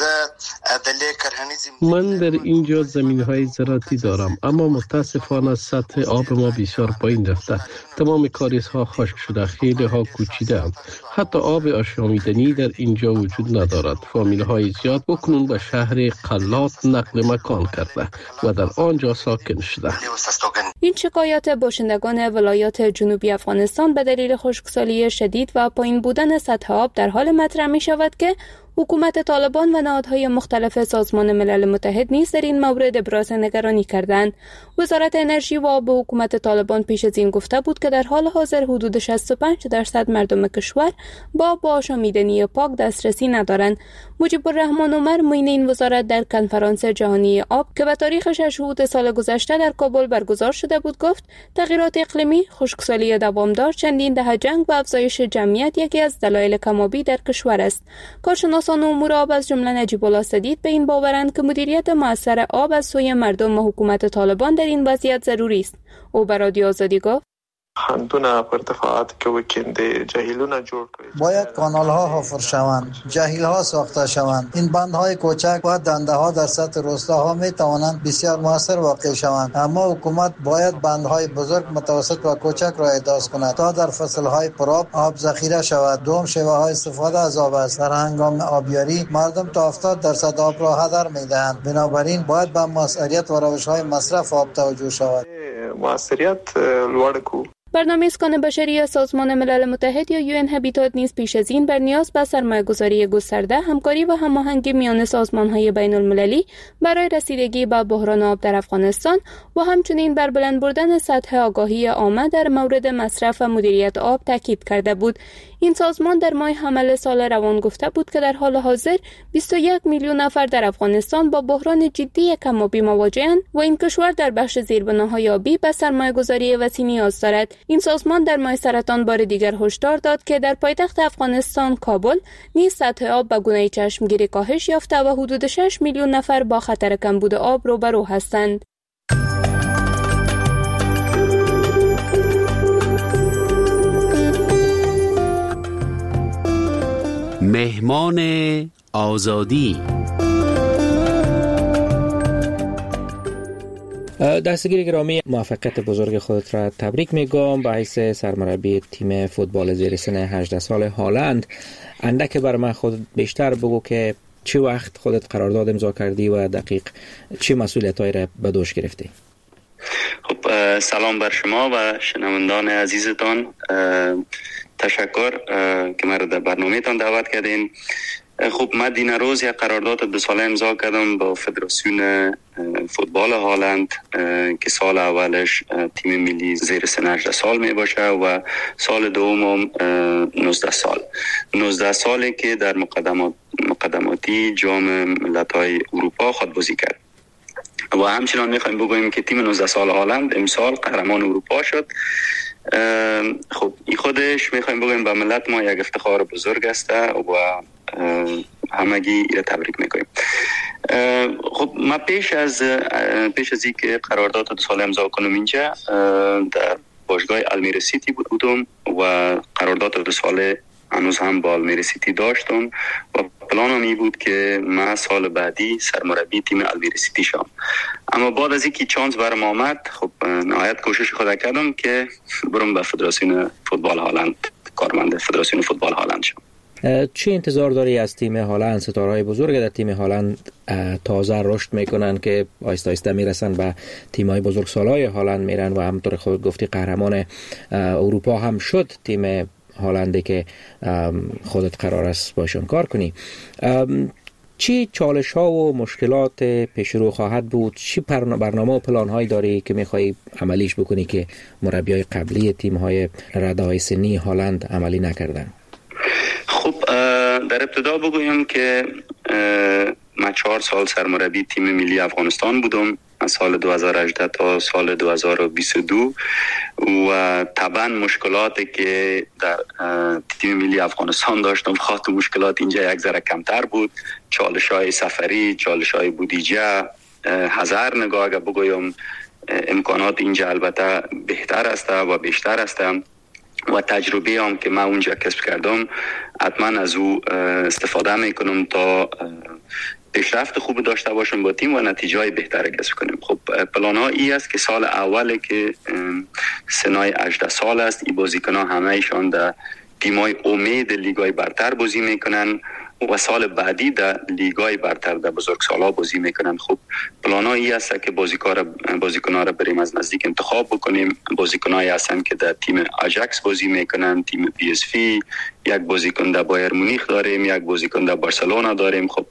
Speaker 14: من در اینجا زمین‌های زراعتی دارم، اما متاسفانه سطح آب ما بسیار پایین رفته. تمام کاریزها خشک شده، خیلی ها کوچیده اند. حتی آب آشامیدنی در اینجا وجود ندارد. فامیل‌های زیاد اکنون به شهر قلات نقل مکان کرده و در آنجا ساکن شده.
Speaker 5: این شکایات باشندگان ولایات جنوبی افغانستان به دلیل خشکسالی شدید و پایین بودن سطح آب در حال مطرح می شود که حکومت طالبان و نهادهای مختلف سازمان ملل متحد نیز در این مورد ابراز نگرانی کردند. وزارت انرژی و آب حکومت طالبان پیش از این گفته بود که در حال حاضر حدود شصت و پنج درصد مردم کشور با آب آشامیدنی پاک دسترسی ندارند. مجیب الرحمن عمر معین این وزارت در کنفرانس جهانی آب که به تاریخ شش سال گذشته در کابل برگزار شده بود گفت تغییرات اقلیمی، خشکسالی دوامدار، چندین دهه جنگ و افزایش جمعیت یکی از دلایل کم‌آبی در کشور است. کارشناسان امور آب از جمله نجیب الله سدید به این باورند که مدیریت مؤثر آب از سوی مردم و حکومت طالبان در این وضعیت ضروری است. او به رادیو آزادی گفت:
Speaker 16: خندونه پر ارتفاعات که وکنده جهیلونه جوړ کړي.
Speaker 7: باید کانال ها حفر شوند، جهیل ها ساخته شوند. این بندهای کوچک و دنده ها در سطح روستاها می توانند بسیار موثر واقع شوند، اما حکومت باید بندهای بزرگ، متوسط و کوچک را احداث کند تا در فصل های پرآب آب ذخیره شود. دوم شیوه های استفاده از آب است. در هنگام آبیاری مردم تا هفتاد درصد آب را هدر می دهند. بنابراین باید به مؤثریت و روش های مصرف آب توجه شود.
Speaker 16: مؤثریت لوړ کو.
Speaker 5: برنامه اسکان بشری سازمان ملل متحد یا یو ان هابیتات نیز پیش از این بر نیاز به سرمایه‌گذاری گسترده، همکاری و هماهنگی میان سازمان‌های بین‌المللی برای رسیدگی به بحران آب در افغانستان و همچنین بر بلند بردن سطح آگاهی عامه در مورد مصرف و مدیریت آب تاکید کرده بود. این سازمان در ماه حمل سال روان گفته بود که در حال حاضر بیست و یک میلیون نفر در افغانستان با بحران جدی کم‌آبی مواجه‌اند و این کشور در بخش زیربناهای آبی به سرمایه‌گذاری وسیع نیاز دارد. این سازمان در ماه سرطان بار دیگر هشدار داد که در پایتخت افغانستان کابل نیز سطح آب به گونه چشمگیری کاهش یافته و حدود شش میلیون نفر با خطر کمبود آب روبرو هستند.
Speaker 17: مهمان آزادی.
Speaker 1: دستگیر گرامی، موفقیت بزرگ خودت را تبریک میگم به حیث سرمربی تیم فوتبال زیر سن هجده سال هالند. اندک بر من خود بیشتر بگو که چه وقت خودت قرارداد امضا کردی و دقیق چه مسئولیت‌هایی را به دوش گرفتی؟
Speaker 18: خب سلام بر شما و شنوندان عزیزتان. تشکر که مرا در برنامه‌تان دعوت کردین. خب من دین روز یک قرارداد دو ساله امضا کردم با فدراسیون فوتبال هالند که سال اولش تیم ملی زیر سن هجده سال می باشه و سال دوم نوزده سال نوزده سالی که در مقدمات مقدماتی جام ملت‌های اروپا خود بازی کرد. و همچنان میخوایم بگوییم که تیم نوزده سال هالند امسال قهرمان اروپا شد. خب این خودش میخوایم بگوییم به ملت ما یک افتخار بزرگ است و همگی را تبریک میکنیم. خب ما پیش از پیش از اینکه قرارداد دو ساله امضا کنم اینجا در باشگاه المیرا سیتی بودم و قرارداد دو ساله هنوز هم با المیرا سیتی داشتم و پلانم این بود که من سال بعدی سرمربی تیم المیرا سیتی شم. اما بعد از اینکه چانس برام آمد، خب نهایت کوشش خود کردم که برم به فدراسیون فوتبال هالند، کارمند فدراسیون فوتبال هالند شم.
Speaker 1: چی انتظار داری از تیم هالند؟ ستاره‌های بزرگ در تیم هالند تازه رشد میکنن که آیسته آیسته میرسن به تیم‌های بزرگسالای هالند میرن و همونطور خود گفتی قهرمان اروپا هم شد تیم هالندی که خودت قرار است باشون کار کنی. چی چالش ها و مشکلات پیش رو خواهد بود؟ چی برنامه و پلان هایی داری که میخوایی عملیش بکنی که مربی های قبلی تیم های رده های سنی هالند عملی نکردن؟
Speaker 18: خب در ابتدا بگویم که من چهار سال سرمربی تیم ملی افغانستان بودم، از سال دو هزار و هجده تا سال دو هزار و بیست و دو و طبعا مشکلاتی که در تیم ملی افغانستان داشتم خاطر مشکلات اینجا یک ذره کمتر بود. چالش‌های سفری، چالش‌های بودجه، هزار نگاه اگر بگویم امکانات اینجا البته بهتر است و بیشتر است و تجربه هم که من اونجا کسب کردم حتما از او استفاده میکنم تا پیشرفت خوب داشته باشم با تیم و نتیجه بهتری کسب کنیم. خب پلان ها ای است که سال اوله که سنای هجده سال است، این بازیکن ها همه ایشان در تیمای امید لیگای برتر بازی میکنن و سال بعدی در لیگای برتر در بزرگسالا بازی میکنن. خب پلان ها ای است که بازیکن ها را بریم از نزدیک انتخاب بکنیم. بازیکن هایی هستن که در تیم آژاکس بازی میکنن، تیم پی اس وی، یک بازیکن در بایر مونیخ داریم، یک بازیکن در بارسلونا داریم. خب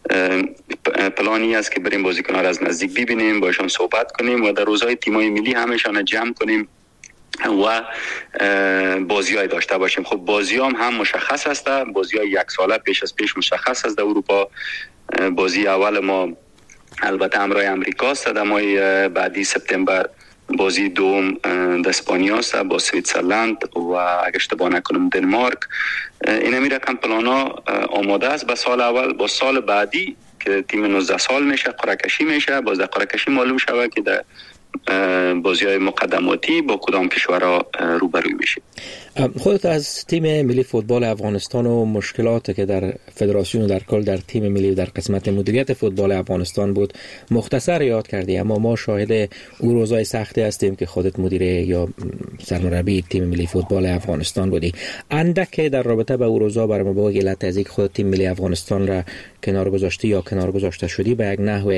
Speaker 18: پلانی است که بریم بازیکن ها را از نزدیک ببینیم، باشون صحبت کنیم و در روزهای تیمای ملی همشان جمع کنیم و بازی های داشته باشیم. خب بازی هم هم مشخص است، بازی های یک ساله پیش از پیش مشخص است. در اروپا بازی اول ما البته همراه امریکا است، در ماه بعدی سپتامبر بازی دوم در اسپانیا است با سوئیسرلند و اگه اشتباه نکنم دنمارک. این همین رقم پلانا آماده است به سال اول. با سال بعدی که تیم نوزده سال میشه قرعه کشی میشه، باز در قرعه کشی معلوم شود که در بازی‌های مقدماتی با کدام کشورها روبروی میشه.
Speaker 1: خودت از تیم ملی فوتبال افغانستان و مشکلاتی که در فدراسیون و در کل در تیم ملی در قسمت مدیریت فوتبال افغانستان بود مختصر یاد کردی، اما ما شاهد او روزای سختی هستیم که خودت مدیر یا سرمربی تیم ملی فوتبال افغانستان بودی. اندک در رابطه با او روزا برام با علت از اینکه خود تیم ملی افغانستان را کنار گذاشتی یا کنار گذاشته شدی به یک نحو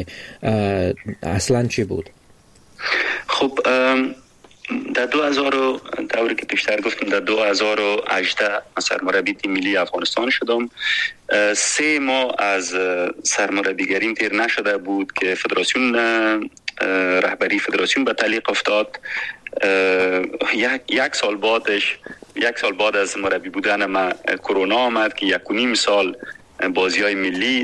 Speaker 1: اصلا چی بود؟
Speaker 18: خب در دو هزار دوری که پیشتر گفتم در دو هزار و هجده سرمربی تیم ملی افغانستان شدم. سه ماه از سرمربیگریم تیر نشده بود که فدراسیون رهبری فدراسیون به تعلیق افتاد. یک یک سال بعدش یک سال بعد از مربی بودن من کرونا آمد که یک و نیم سال بازی‌های ملی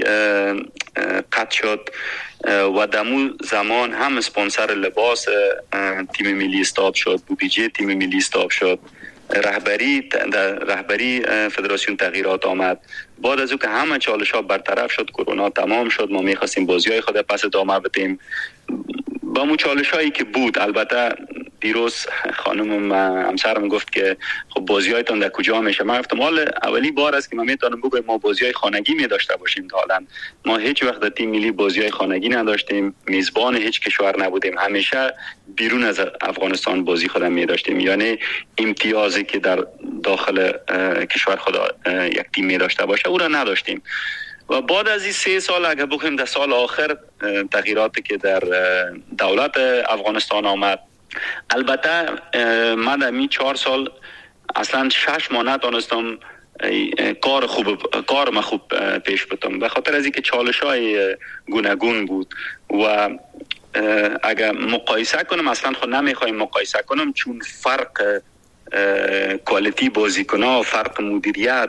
Speaker 18: قطع شد و دمو زمان هم اسپانسر لباس تیم ملی استاپ شد، بودجه تیم ملی استاپ شد، رهبری در رهبری فدراسیون تغییرات آمد. بعد از او که همه چالش‌ها برطرف شد، کرونا تمام شد، ما می‌خواستیم بازی‌های خود پس ادامه بدیم با مو چالش‌هایی که بود. البته دیروز خانم همسرم گفت که خب بازی‌هایتون در کجا میشه؟ من گفتم حالا اولی بار است که من میتونم بگم ما بازی‌های خانگی می داشته باشیم. تا حالا ما هیچ وقت در تیم ملی بازی‌های خانگی نداشتیم، میزبان هیچ کشور نبودیم، همیشه بیرون از افغانستان بازی خودم می داشتیم. یعنی امتیازی که در داخل کشور خود یک تیم می داشته باشه او را نداشتیم. و بعد از این سه سال اگر بخویم در سال آخر تغییراتی که در دولت افغانستان آمد، البته من در می چهار سال اصلا شش ماه نتونستم کار خوب کار ما خوب پیش بردم به خاطر از اینکه چالش‌های گوناگون بود و اگر مقایسه کنم اصلا خود نمیخوایم مقایسه کنم چون فرق کوالیتی بازیکن‌ها، فرق مدیریت،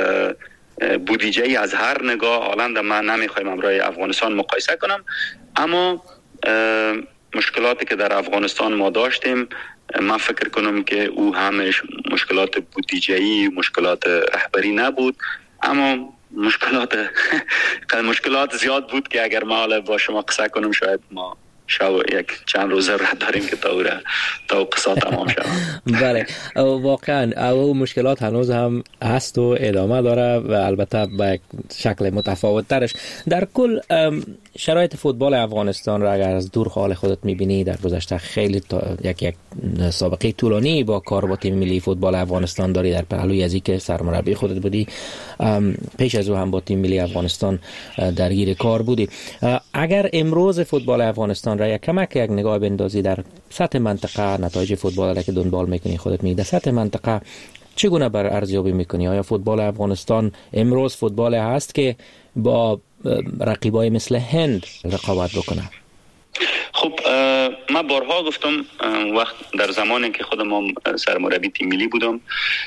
Speaker 18: بودجه از هر نگاه حالا من نمیخوایم امروی افغانستان مقایسه کنم، اما مشکلاتی که در افغانستان ما داشتیم من فکر کنم که او همش مشکلات بودجه‌ای، مشکلات رهبری نبود، اما مشکلات مشکلات زیاد بود که اگر ما حالا با شما قصه کنم شاید ما شو یک چند روزه راه داریم که تا تا قصه تمام شود.
Speaker 1: بله واقعا او مشکلات هنوز هم هست و ادامه داره و البته به شکل متفاوت ترش. در کل شرایط فوتبال افغانستان را اگر از دور حال خودت میبینی در گذشته خیلی یک یک سابقه طولانی با کار با تیم ملی فوتبال افغانستان داری، در پهلوی از اینکه سرمربی خودت بودی، پیش از او هم با تیم ملی افغانستان درگیر کار بودی. اگر امروز فوتبال افغانستان را یک کمک یک نگاه بندازی در سطح منطقه، نتایج فوتبال را که دنبال میکنی خودت می در سطح منطقه چگونه بر ارزیابی میکنی؟ آیا فوتبال افغانستان امروز فوتبال هست که با رقیبای مثل هند رقابت بکنه؟
Speaker 18: خب من بارها گفتم وقت در زمانی که خودم سرمربی تیم ملی بودم،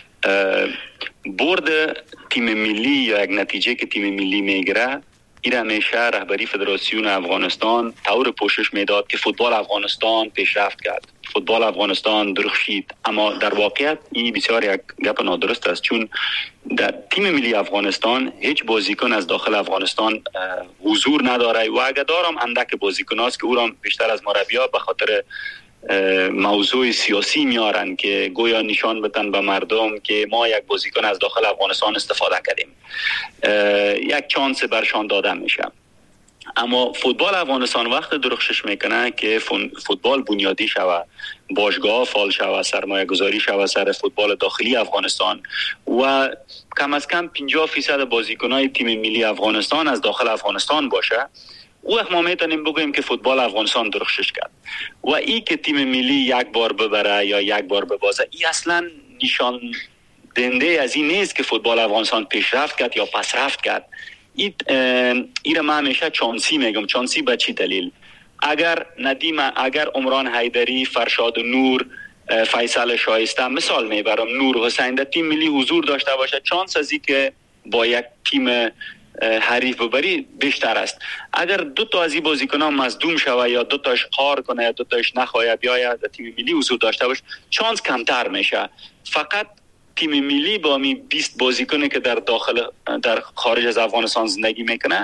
Speaker 18: برد تیم ملی یا یک نتیجه که تیم ملی میگیره این همیشه رهبری فدراسیون افغانستان طور پوشش میداد که فوتبال افغانستان پیشرفت کرد، فوتبال افغانستان درخشید. اما در واقعیت این بسیار یک گپ نادرست است، چون در تیم ملی افغانستان هیچ بازیکن از داخل افغانستان حضور نداره و اگر دارم اندک بازیکن است که او را بیشتر از مربی‌ها به خاطر موضوع سیاسی میارن که گویا نشان بدن به مردم که ما یک بازیکن از داخل افغانستان استفاده کردیم، یک چانس برشان داده میشه. اما فوتبال افغانستان وقت درخشش میکنه که فوتبال بنیادی شوه، باشگاه فعال شوه، سرمایه گذاری شوه سر فوتبال داخلی افغانستان و کم از کم پنجاه فیصد بازیکنای تیم ملی افغانستان از داخل افغانستان باشه، او وقت ما میتونیم بگوییم که فوتبال افغانستان درخشش کرد. و ای که تیم ملی یک بار ببره یا یک بار ببازه ای اصلا نشان دهنده از این نیست که فوتبال افغانستان پیشرفت کرد یا پسرفت کرد. این ایره من همیشه چانسی میگم. چانسی به چی دلیل؟ اگر ندیم، اگر عمران حیدری، فرشاد نور، فیصل شایسته مثال میبرم، نور حسین در تیم ملی حضور داشته باشه، چانس از این که با یک تیم حریف ببری بیشتر است. اگر دو تا از این بازیکنان مصدوم شوه یا دو تاش قهر کنه یا دو تاش نخواه بیاید تیم ملی حضور داشته باشه، چانس کمتر میشه. فقط تیم ملی با می بیست بازیکنی که در داخل در خارج از افغانستان زندگی میکنه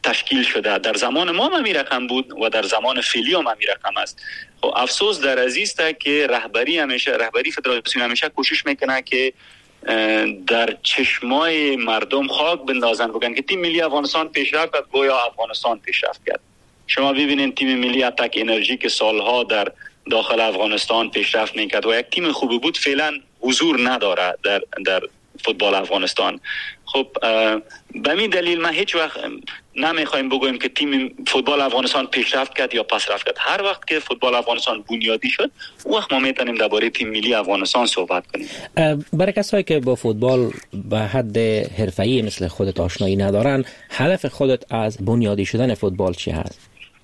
Speaker 18: تشکیل شده. در زمان ما هم این رقم بود و در زمان فعلی هم این رقم است. خب افسوس در از است که رهبری همیشه رهبری فدراسیون همیشه کوشش میکنه که در چشمای مردم خاک بندازن، بگن که تیم ملی افغانستان پیشرفت کرد، گویا افغانستان پیشرفت کرد. شما ببینید تیم ملی اتک انرژی که سالها در داخل افغانستان پیشرفت میکرد و یک تیم خوبی بود، فعلا حضور نداره در در فوتبال افغانستان. خب به این دلیل ما هیچ وقت نمیخوایم بگویم که تیم فوتبال افغانستان پیشرفت کرد یا پسرفت کرد. هر وقت که فوتبال افغانستان بنیادی شد، اون وقت ما میتونیم درباره تیم ملی افغانستان صحبت کنیم.
Speaker 19: برای کسایی که با فوتبال به حد حرفه‌ای مثل خودت آشنایی ندارن، هدف خودت از بنیادی شدن فوتبال چی هست؟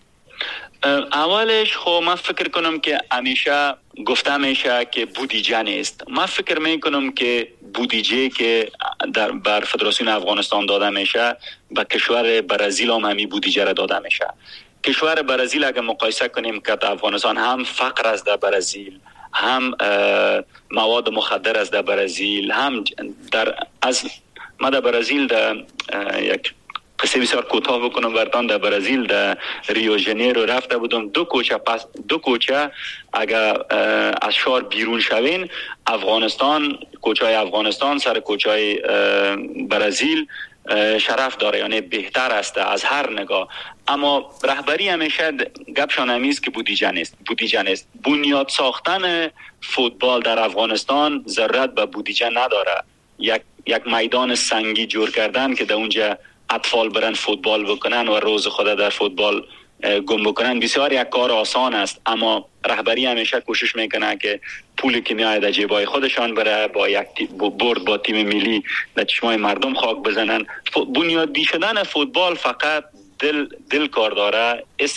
Speaker 18: اولش خب من فکر کنم که همیشه گفته میشه که بودجه نیست. من فکر میکنم که بودجه که در بر فدراسیون افغانستان داده میشه به کشور برزیل هم همین بودجه را داده میشه. کشور برزیل اگر مقایسه کنیم که افغانستان هم فقر است در برزیل، هم مواد مخدر است در برزیل، هم در از ما در برزیل در یک قصه بسیار کوتاه بکنم براتون، در برزیل در ریو ژنیرو رفته بودم، دو کوچه پس دو کوچه اگر از شهر بیرون شوین، افغانستان کوچه های افغانستان سر کوچه های برزیل شرف داره، یعنی بهتر است از هر نگاه. اما رهبری همیشه گپشان همیست که بودجه نیست بودجه نیست بنیاد ساختن فوتبال در افغانستان ضرورت به بودجه نداره. یک یک میدان سنگی جور کردن که در اونجا اطفال برن فوتبال بکنن و روز خود در فوتبال گم بکنن بسیار یک کار آسان است، اما رهبری همیشه کوشش میکنه که پولی که میاد در جیبای خودشان بره با یک برد با تیم ملی در چشمای مردم خاک بزنن. بنیادی شدن فوتبال فقط دل دل کار داره، اس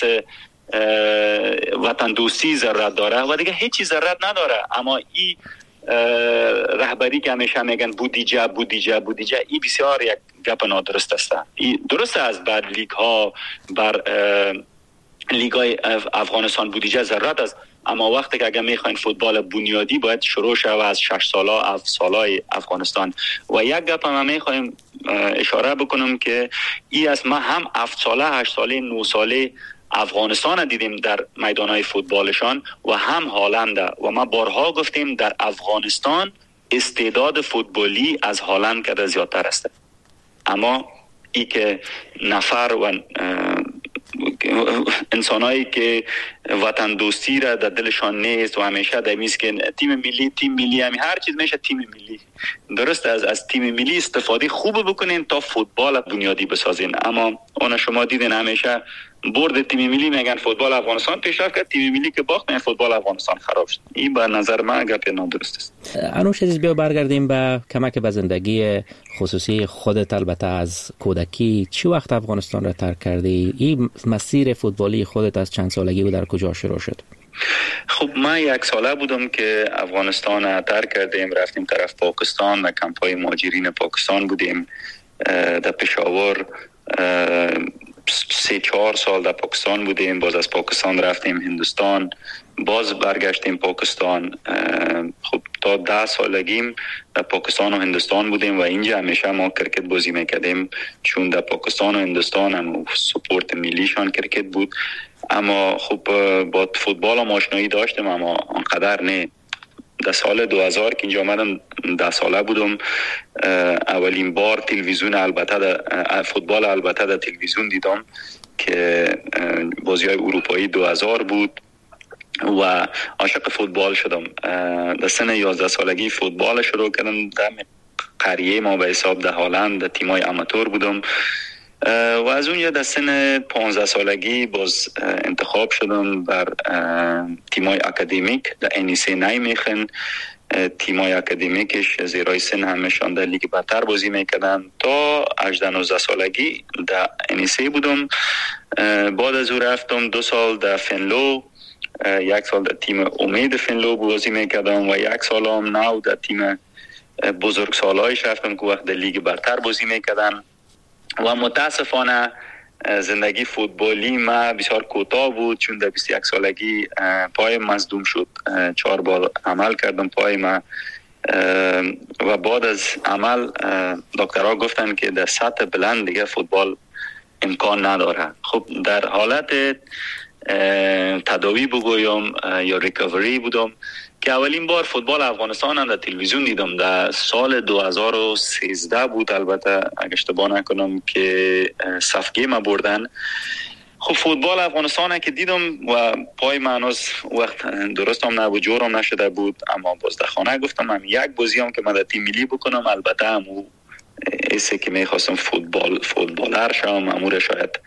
Speaker 18: وطن دوستی ضرورت داره و دیگه هیچ چیز ضرورت نداره. اما این رهبری که همیشه میگن بودجه بودجه بودجه، این بسیار یک گپ نادرست است. این درست است بر لیگ ها بر لیگ های افغانستان بودجه ضرورت است، اما وقتی که اگر میخواین فوتبال بنیادی باید شروع شود از شش ساله هفت ساله افغانستان. و یک گپ هم میخوایم اشاره بکنم که این است، ما هم هفت ساله هشت ساله نه ساله افغانستان دیدیم در میدانهای فوتبالشان و هم هالند، و ما بارها گفتیم در افغانستان استعداد فوتبالی از هالند که زیادتر است. اما ای که نفر و انسانایی که وطن دوستی را در دلشان نیست و همیشه دمیست که تیم ملی تیم ملی همی هر چیز میشه تیم ملی. درست از از تیم ملی استفاده خوب بکنین تا فوتبال بنیادی بسازین، اما اون شما دیدین همیشه برد تیم ملی میگن فوتبال افغانستان پیشرفت کرد، تیم ملی که باخت میگن فوتبال افغانستان خراب شد. این به نظر من گپ نادرست است.
Speaker 19: انوش عزیز، بیا برگردیم به کمک به زندگی خصوصی خودت. البته از کودکی چی وقت افغانستان را ترک کردی؟ این مسیر فوتبالی خودت از چند سالگی و در کجا شروع شد؟
Speaker 18: خب من یک ساله بودم که افغانستان ترک کردیم، رفتیم طرف پاکستان و کمپای مهاجرین پاکستان بودیم در پشاور. سه چهار سال در پاکستان بودیم، باز از پاکستان رفتیم هندوستان، باز برگشتیم پاکستان. خب تا ده سالگیم در پاکستان و هندوستان بودیم و اینجا همیشه ما کرکت بازی میکردیم، چون در پاکستان و هندوستان هم سپورت ملیشان کرکت بود. اما خب با فوتبال هم آشنایی داشتم، اما انقدر نه. در سال دو هزار که اینجا آمدم ده ساله بودم، اولین بار تلویزیون البته در فوتبال البته در تلویزیون دیدم که بازی های اروپایی دو هزار بود و عاشق فوتبال شدم. در سن یازده سالگی فوتبال شروع کردم. در قریه ما به حساب در هالند در تیمای اماتور بودم و از اونجا در سن پانزده سالگی باز انتخاب شدم بر تیمای اکادمیک در انیسه نیمیخن. تیمای اکادمیکش زیرای سن همشان در لیگ برتر بازی میکردن. تا هجده نوزده سالگی در انیسه بودم. بعد از او رفتم دو سال در فنلو، یک سال در تیم امید فنلو بازی میکردم و یک سال هم نو در تیم بزرگ سالایش رفتم که وقت در لیگ برتر بازی میکردن. و متاسفانه زندگی فوتبالی ما بسیار کوتاه بود، چون در بیست و یک سالگی پای مصدوم شد. چهار بار عمل کردم پای ما و بعد از عمل دکترها گفتن که در سطح بلند دیگه فوتبال امکان نداره. خب در حالت تداوی بگویم یا ریکاوری بودم که اولین بار فوتبال افغانستان در تلویزیون دیدم. در سال دو هزار و سیزده بود البته اگه اشتباه نکنم که صفگی ما بردن. خب فوتبال افغانستان که دیدم و پای من از وقت درست هم نبود، جورم نشده بود، اما باز در خانه گفتم هم یک بازی هم که من در تیم ملی بکنم. البته هم ایسه که میخواستم فوتبال فوتبالر شم، امور شاید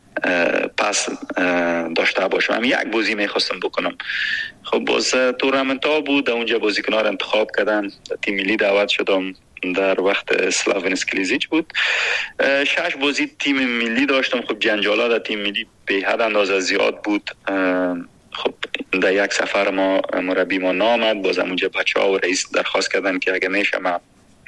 Speaker 18: پس داشته باشم، هم یک بازی میخواستم بکنم. خب باز تورنمنت ها بود، اونجا بازیکنار انتخاب کردن، تیم ملی دعوت شدم. در وقت سلاوین سکلیزیچ بود. شش بازی تیم ملی داشتم. خب جنجالا در تیم ملی به حد اندازه زیاد بود. خب در یک سفر ما مربی ما نامد، باز اونجا بچه ها و رئیس درخواست کردن که اگه میشه ما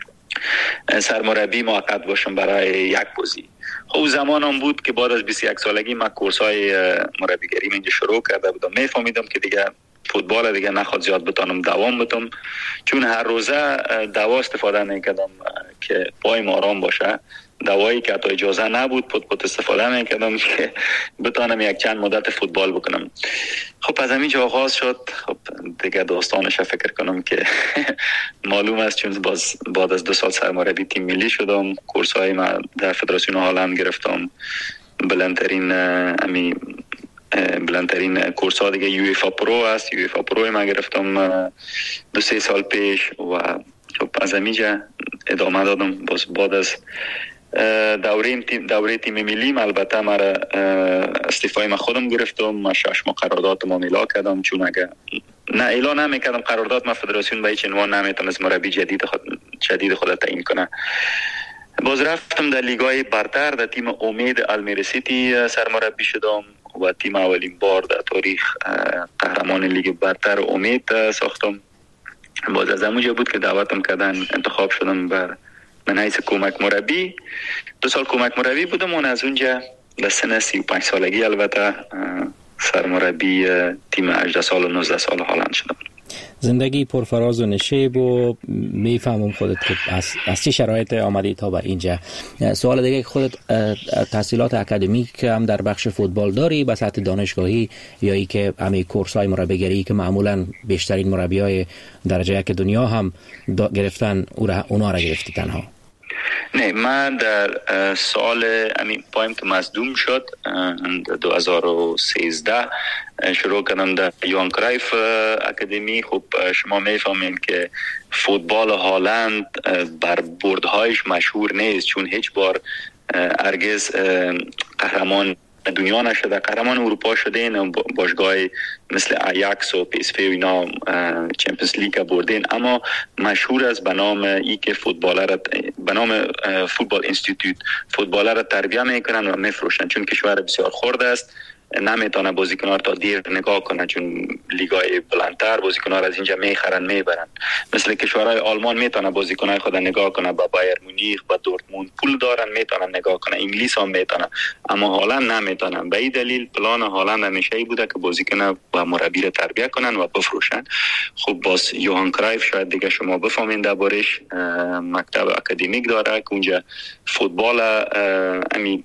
Speaker 18: سرمربی موقت باشم برای یک بازی. خب زمان هم بود که بعد از بیست و یک سالگی من کورس های مربیگری اینجا شروع کرده بودم. میفهمیدم که دیگه فوتبال دیگه نخواد زیاد بتانم دوام بتم، چون هر روزه دوا استفاده نکردم که پایم آرام باشه. دوایی که حتی اجازه نبود پت پت استفاده میکردم که بتانم یک چند مدت فوتبال بکنم. خب از همینجا آغاز شد. خب دیگه داستانش فکر کنم که معلوم است، چون باز بعد از دو سال سرمربی تیم ملی شدم. کورس های من در فدراسیون هالند گرفتم، بلندترین امی بلندترین کورس ها دیگه یو ایف ا پرو است. یو ایف ا پرو ما گرفتم دو سه سال پیش و خب از همینجا ادامه دادم. باز بعد از دوره تیم دوره تیم ملی البته مرا استعفای ما خودم گرفتم. ما شش ماه قرارداد ما امضا کردم، چون اگه نه اعلان نمیکردم قرارداد ما فدراسیون به هیچ عنوان نمیتونست مربی جدید خود جدید خود تعیین کنه. باز رفتم در لیگای برتر، در تیم امید المیری سیتی سرمربی شدم و تیم اولین بار در تاریخ قهرمان لیگ برتر امید ساختم. باز از اونجا بود که دعوتم کردن، انتخاب شدم بر من حیث کمک مربی. دو سال کمک مربی بودم و از اونجا به سن سی و پنج سالگی البته سرمربی تیم هجده سال و نوزده سال هالند شدم.
Speaker 19: زندگی پرفراز و نشیب و میفهمم خودت که از, از چه شرایط آمدی تا به اینجا. سوال دیگه، خودت تحصیلات اکادمیک هم در بخش فوتبال داری به سطح دانشگاهی یا ای که همین کورس های مربیگری که معمولا بیشترین مربی های درجه یک دنیا هم گرفتن اونا را گرفتی تنها؟
Speaker 18: نه، من در سال امین پایم که مصدوم شد دو هزار و سیزده شروع کردم در یوهان کرایف اکادمی. خب شما میفهمین که فوتبال هالند بر بردهایش مشهور نیست، چون هیچ بار هرگز قهرمان دنیا نشده. قهرمان اروپا شدین، باشگاه مثل آیاکس و پی اس وی و اینا چمپیونز لیگ بردین، اما مشهور است به نام ای که فوتبالر به نام فوتبال اینستیتوت فوتبالر را تربیت میکنن و میفروشن، چون کشور بسیار خرد است. نمیتونه بازیکنار تا دیر نگاه کنه، چون لیگای بلندتر بازیکنار از اینجا میخرن میبرن. مثل کشورهای آلمان میتونه بازیکنای خود نگاه کنه، با بایر مونیخ با دورتموند پول دارن میتونه نگاه کنه، انگلیس هم میتونه، اما هالند نمیتونن. به این دلیل پلان هالند همیشه ای بوده که بازیکن و مربی را تربیت کنن و بفروشن. خب باز یوهان کرایف شاید دیگه شما بفهمین دربارش، مکتب اکادمیک داره که اونجا فوتبال امی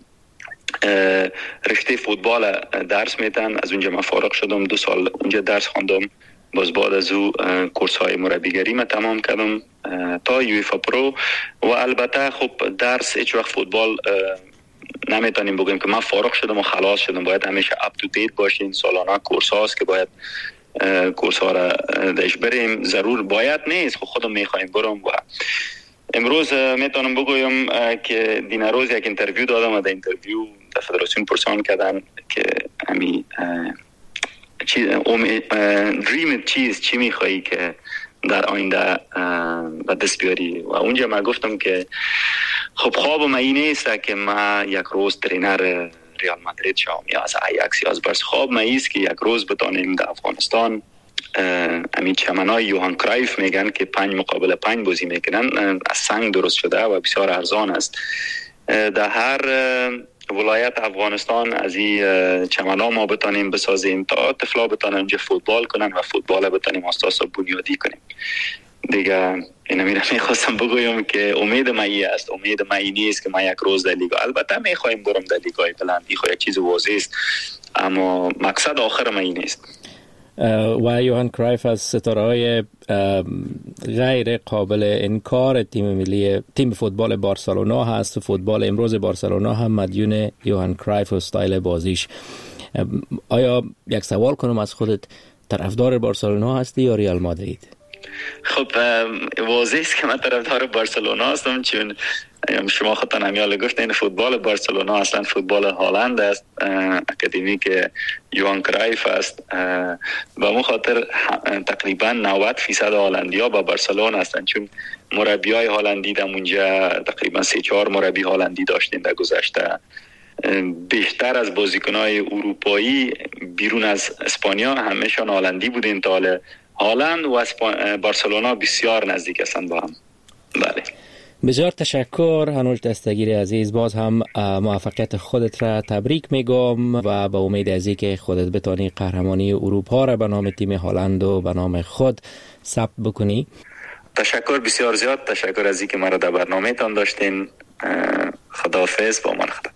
Speaker 18: رشته فوتبال درس میدن. از اونجا من فارغ شدم، دو سال اونجا درس خواندم. باز بعد از او کورس های مربیگری من تمام کردم تا یو ایف ا پرو. و البته خب درس هیچ وقت فوتبال نمیتونیم بگیم که من فارغ شدم و خلاص شدم. باید همیشه اپ تو دیت باشین. سالانه کورس هاست که باید کورس ها را داشت بریم. ضرور باید نیست، خب خودم میخوایم برم. و امروز میتونم بگویم که دینا روز یک اینترویو دادم و در اینترویو در فدراسیون پرسان کردن که امی چی دریم چیز چی میخوایی که در آینده به دست بیاری. و اونجا من گفتم که خب خواب من این نیست که من یک روز ترینر ریال مادرید شم یا از آیاکس یا از بارسا. خواب من ایست که یک روز بتونیم در افغانستان امین چمنای یوهان کرایف میگن که پنج مقابل پنج بازی میکنن، از سنگ درست شده و بسیار ارزان است. در هر ولایت افغانستان از این چمنا ما بتانیم بسازیم تا طفلا بتانن اونجا فوتبال کنن و فوتبال بتانیم اساس بنیادی کنیم. دیگه اینا میرم میخواستم بگویم که امید مایی است، امید مایی نیست که ما یک روز در لیگا، البته میخوایم برم در لیگای بلند، این یک چیز واضح است، اما مقصد آخر مایی نیست.
Speaker 19: و یوهان کرایف از ستاره‌های غیر قابل انکار تیم ملی تیم فوتبال بارسلونا هست و فوتبال امروز بارسلونا هم مدیون یوهان کرایف و استایل بازیش. آیا یک سوال کنم از خودت، طرفدار بارسلونا هستی یا ریال مادرید؟
Speaker 18: خب واضح است که من طرفدار بارسلونا هستم، چون شما خودتان همیاله گفتین فوتبال بارسلونا اصلا فوتبال هالند است، اکادمیک یوهان کرایف است و اون خاطر تقریبا نود فیصد هالندیا با بارسلونا هستند، چون مربیای هالندی در اونجا تقریبا سه چهار مربی هالندی داشتین در گذشته. بیشتر از بازیکنای اروپایی بیرون از اسپانیا همه‌شان هالندی بودین. تا حالا هالند و بارسلونا بسیار نزدیک هستند با هم. بله.
Speaker 19: بسیار تشکر هنوش دستگیر عزیز، باز هم موفقیت خودت را تبریک میگم و با امید از اینکه خودت بتانی قهرمانی اروپا را به نام تیم هالند و به نام خود ثبت بکنی.
Speaker 18: تشکر بسیار زیاد، تشکر از اینکه مرا در برنامه تان داشتین. خداحافظ، با من خدا.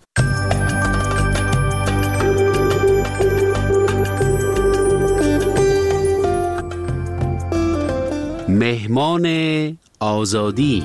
Speaker 17: مهمان آزادی.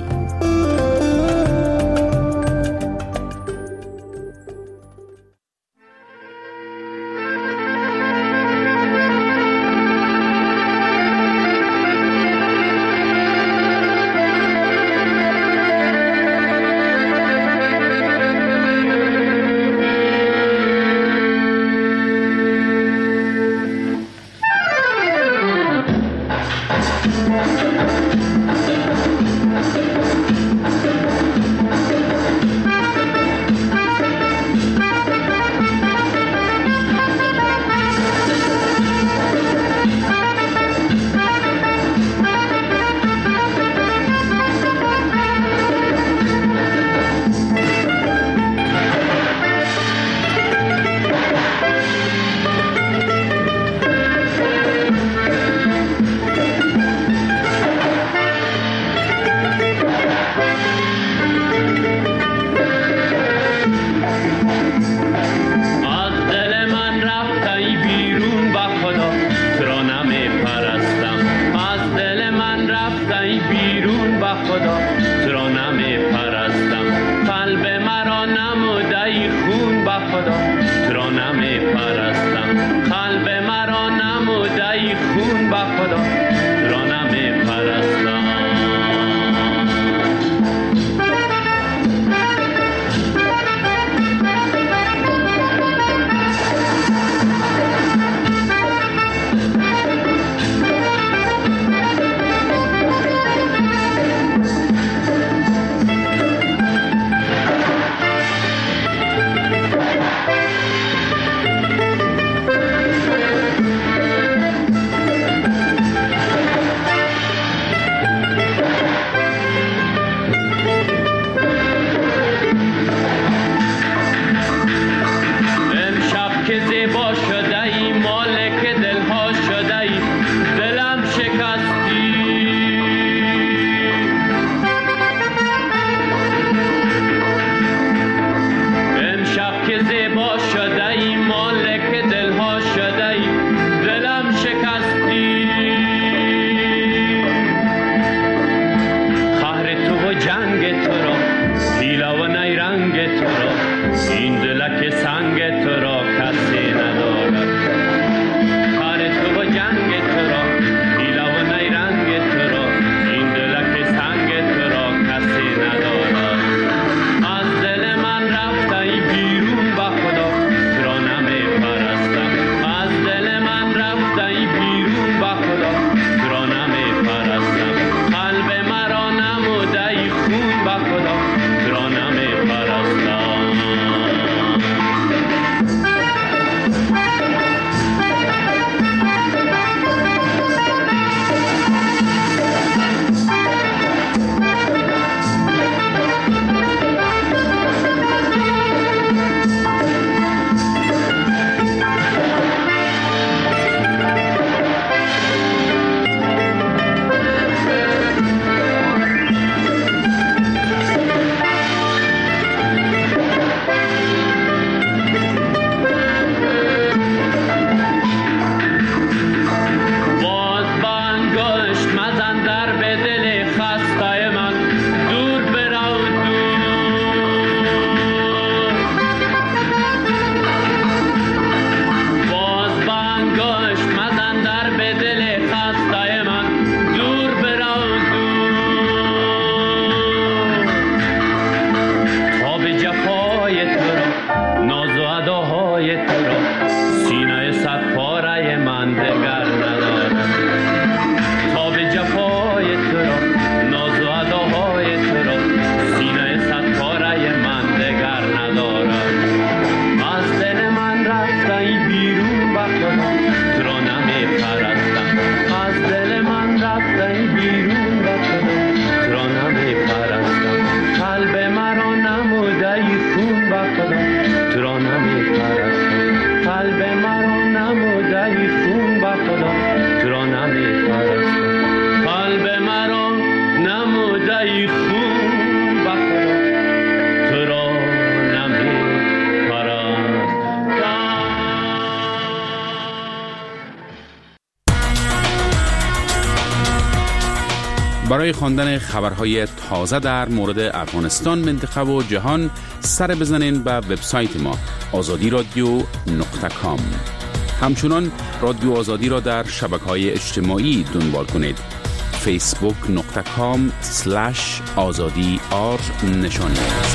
Speaker 3: برای خواندن خبرهای تازه در مورد افغانستان، منطقه و جهان سر بزنین به وبسایت ما آزادی رادیو نقطه کام. همچنان رادیو آزادی را در شبکه‌های اجتماعی دنبال کنید. فیسبوک نقطه کام سلش آزادی آر نشانی است.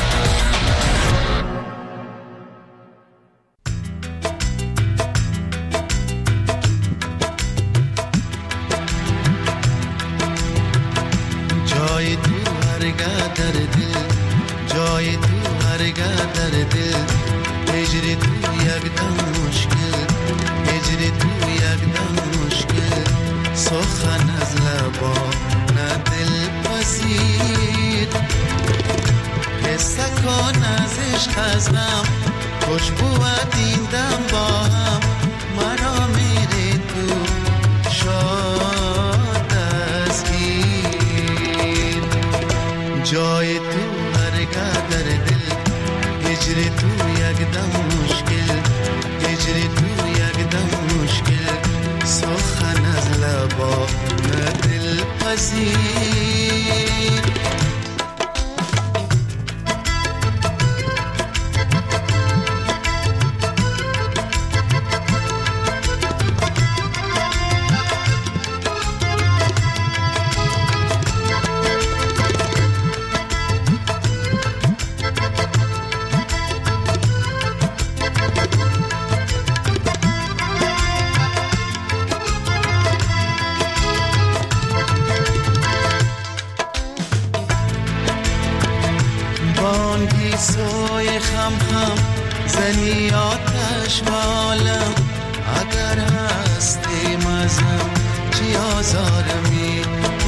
Speaker 20: جای تو هرگاه در دل، جای تو هرگاه در دل، هجر تو یک دم مشکل، هجر تو یک دم مشکل، سخن از لبا نه دل پذیر، قصه کن از عشق از غم، خوشبوت این دم با هم، مرا میره تو شاد از گیر. جای تو هرگاه در دل، هجر تو یک دم مشکل، هجر تو یک دم مشکل، سخن از لبا نه دل پذیر. بانگی سوی خم خم زنی آتش و عالم، اگر هستی مزم چی آزارمی،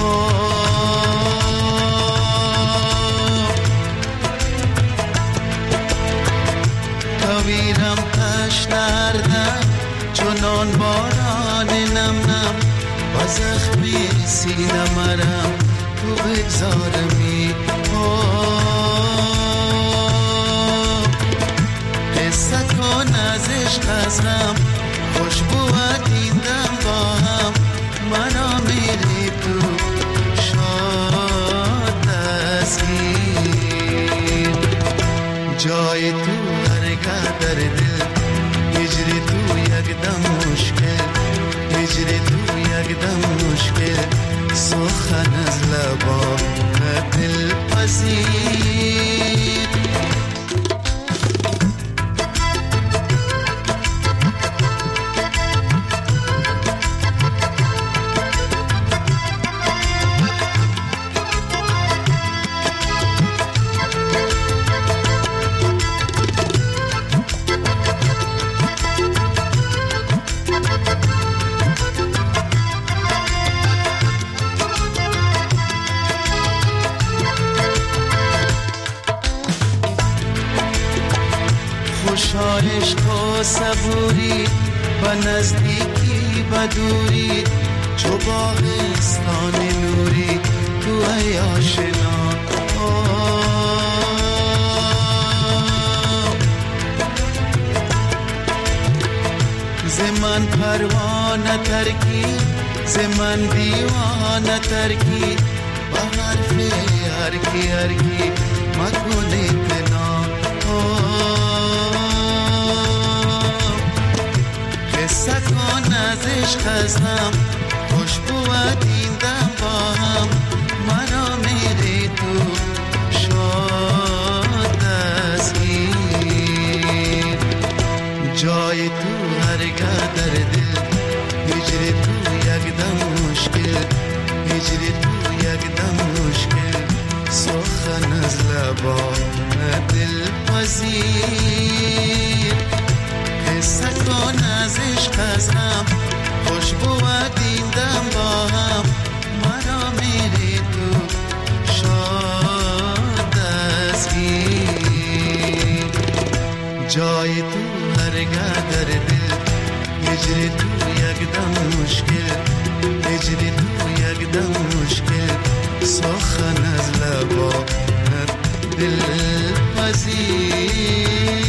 Speaker 20: کویرم تش نردم چونان باران نم نم، و زخمی سینه مرم تو بگذارمی. قصه کن از عشق از غم، خوشبوت این دم با هم، مرا میری تو شاد از گیر. جای تو هرگاه در دل، هجر تو یک دم مشکل، هجر تو یک دم مشکل، سخن از لبا نه دل پذیر. خوشا عشق و صبوری، و نزدیکی و دوری، چو باغستان نوری تو ای آشنا. زمن پروانه ترکی، زمن دیوانه ترکی، و حرف هرکی هرکی مکنه تنا. قصه کن از عشق از هم، خوشبوت این دم با هم، مرا میری تو شاد از گیر. جای تو هرگاه در دل، هجر تو یک دم مشکل، هجر تو یک دم مشکل، سخن از لبا نه دل پذیر. قصه کن از عشق از هم، خوشبوت این دم با هم، مرا میری تو شاد از گیر. جای تو هرگاه در دل، هجر تو یک دم مشکل، هجر تو یک دم مشکل، سخن از لبا نه دل پذیر.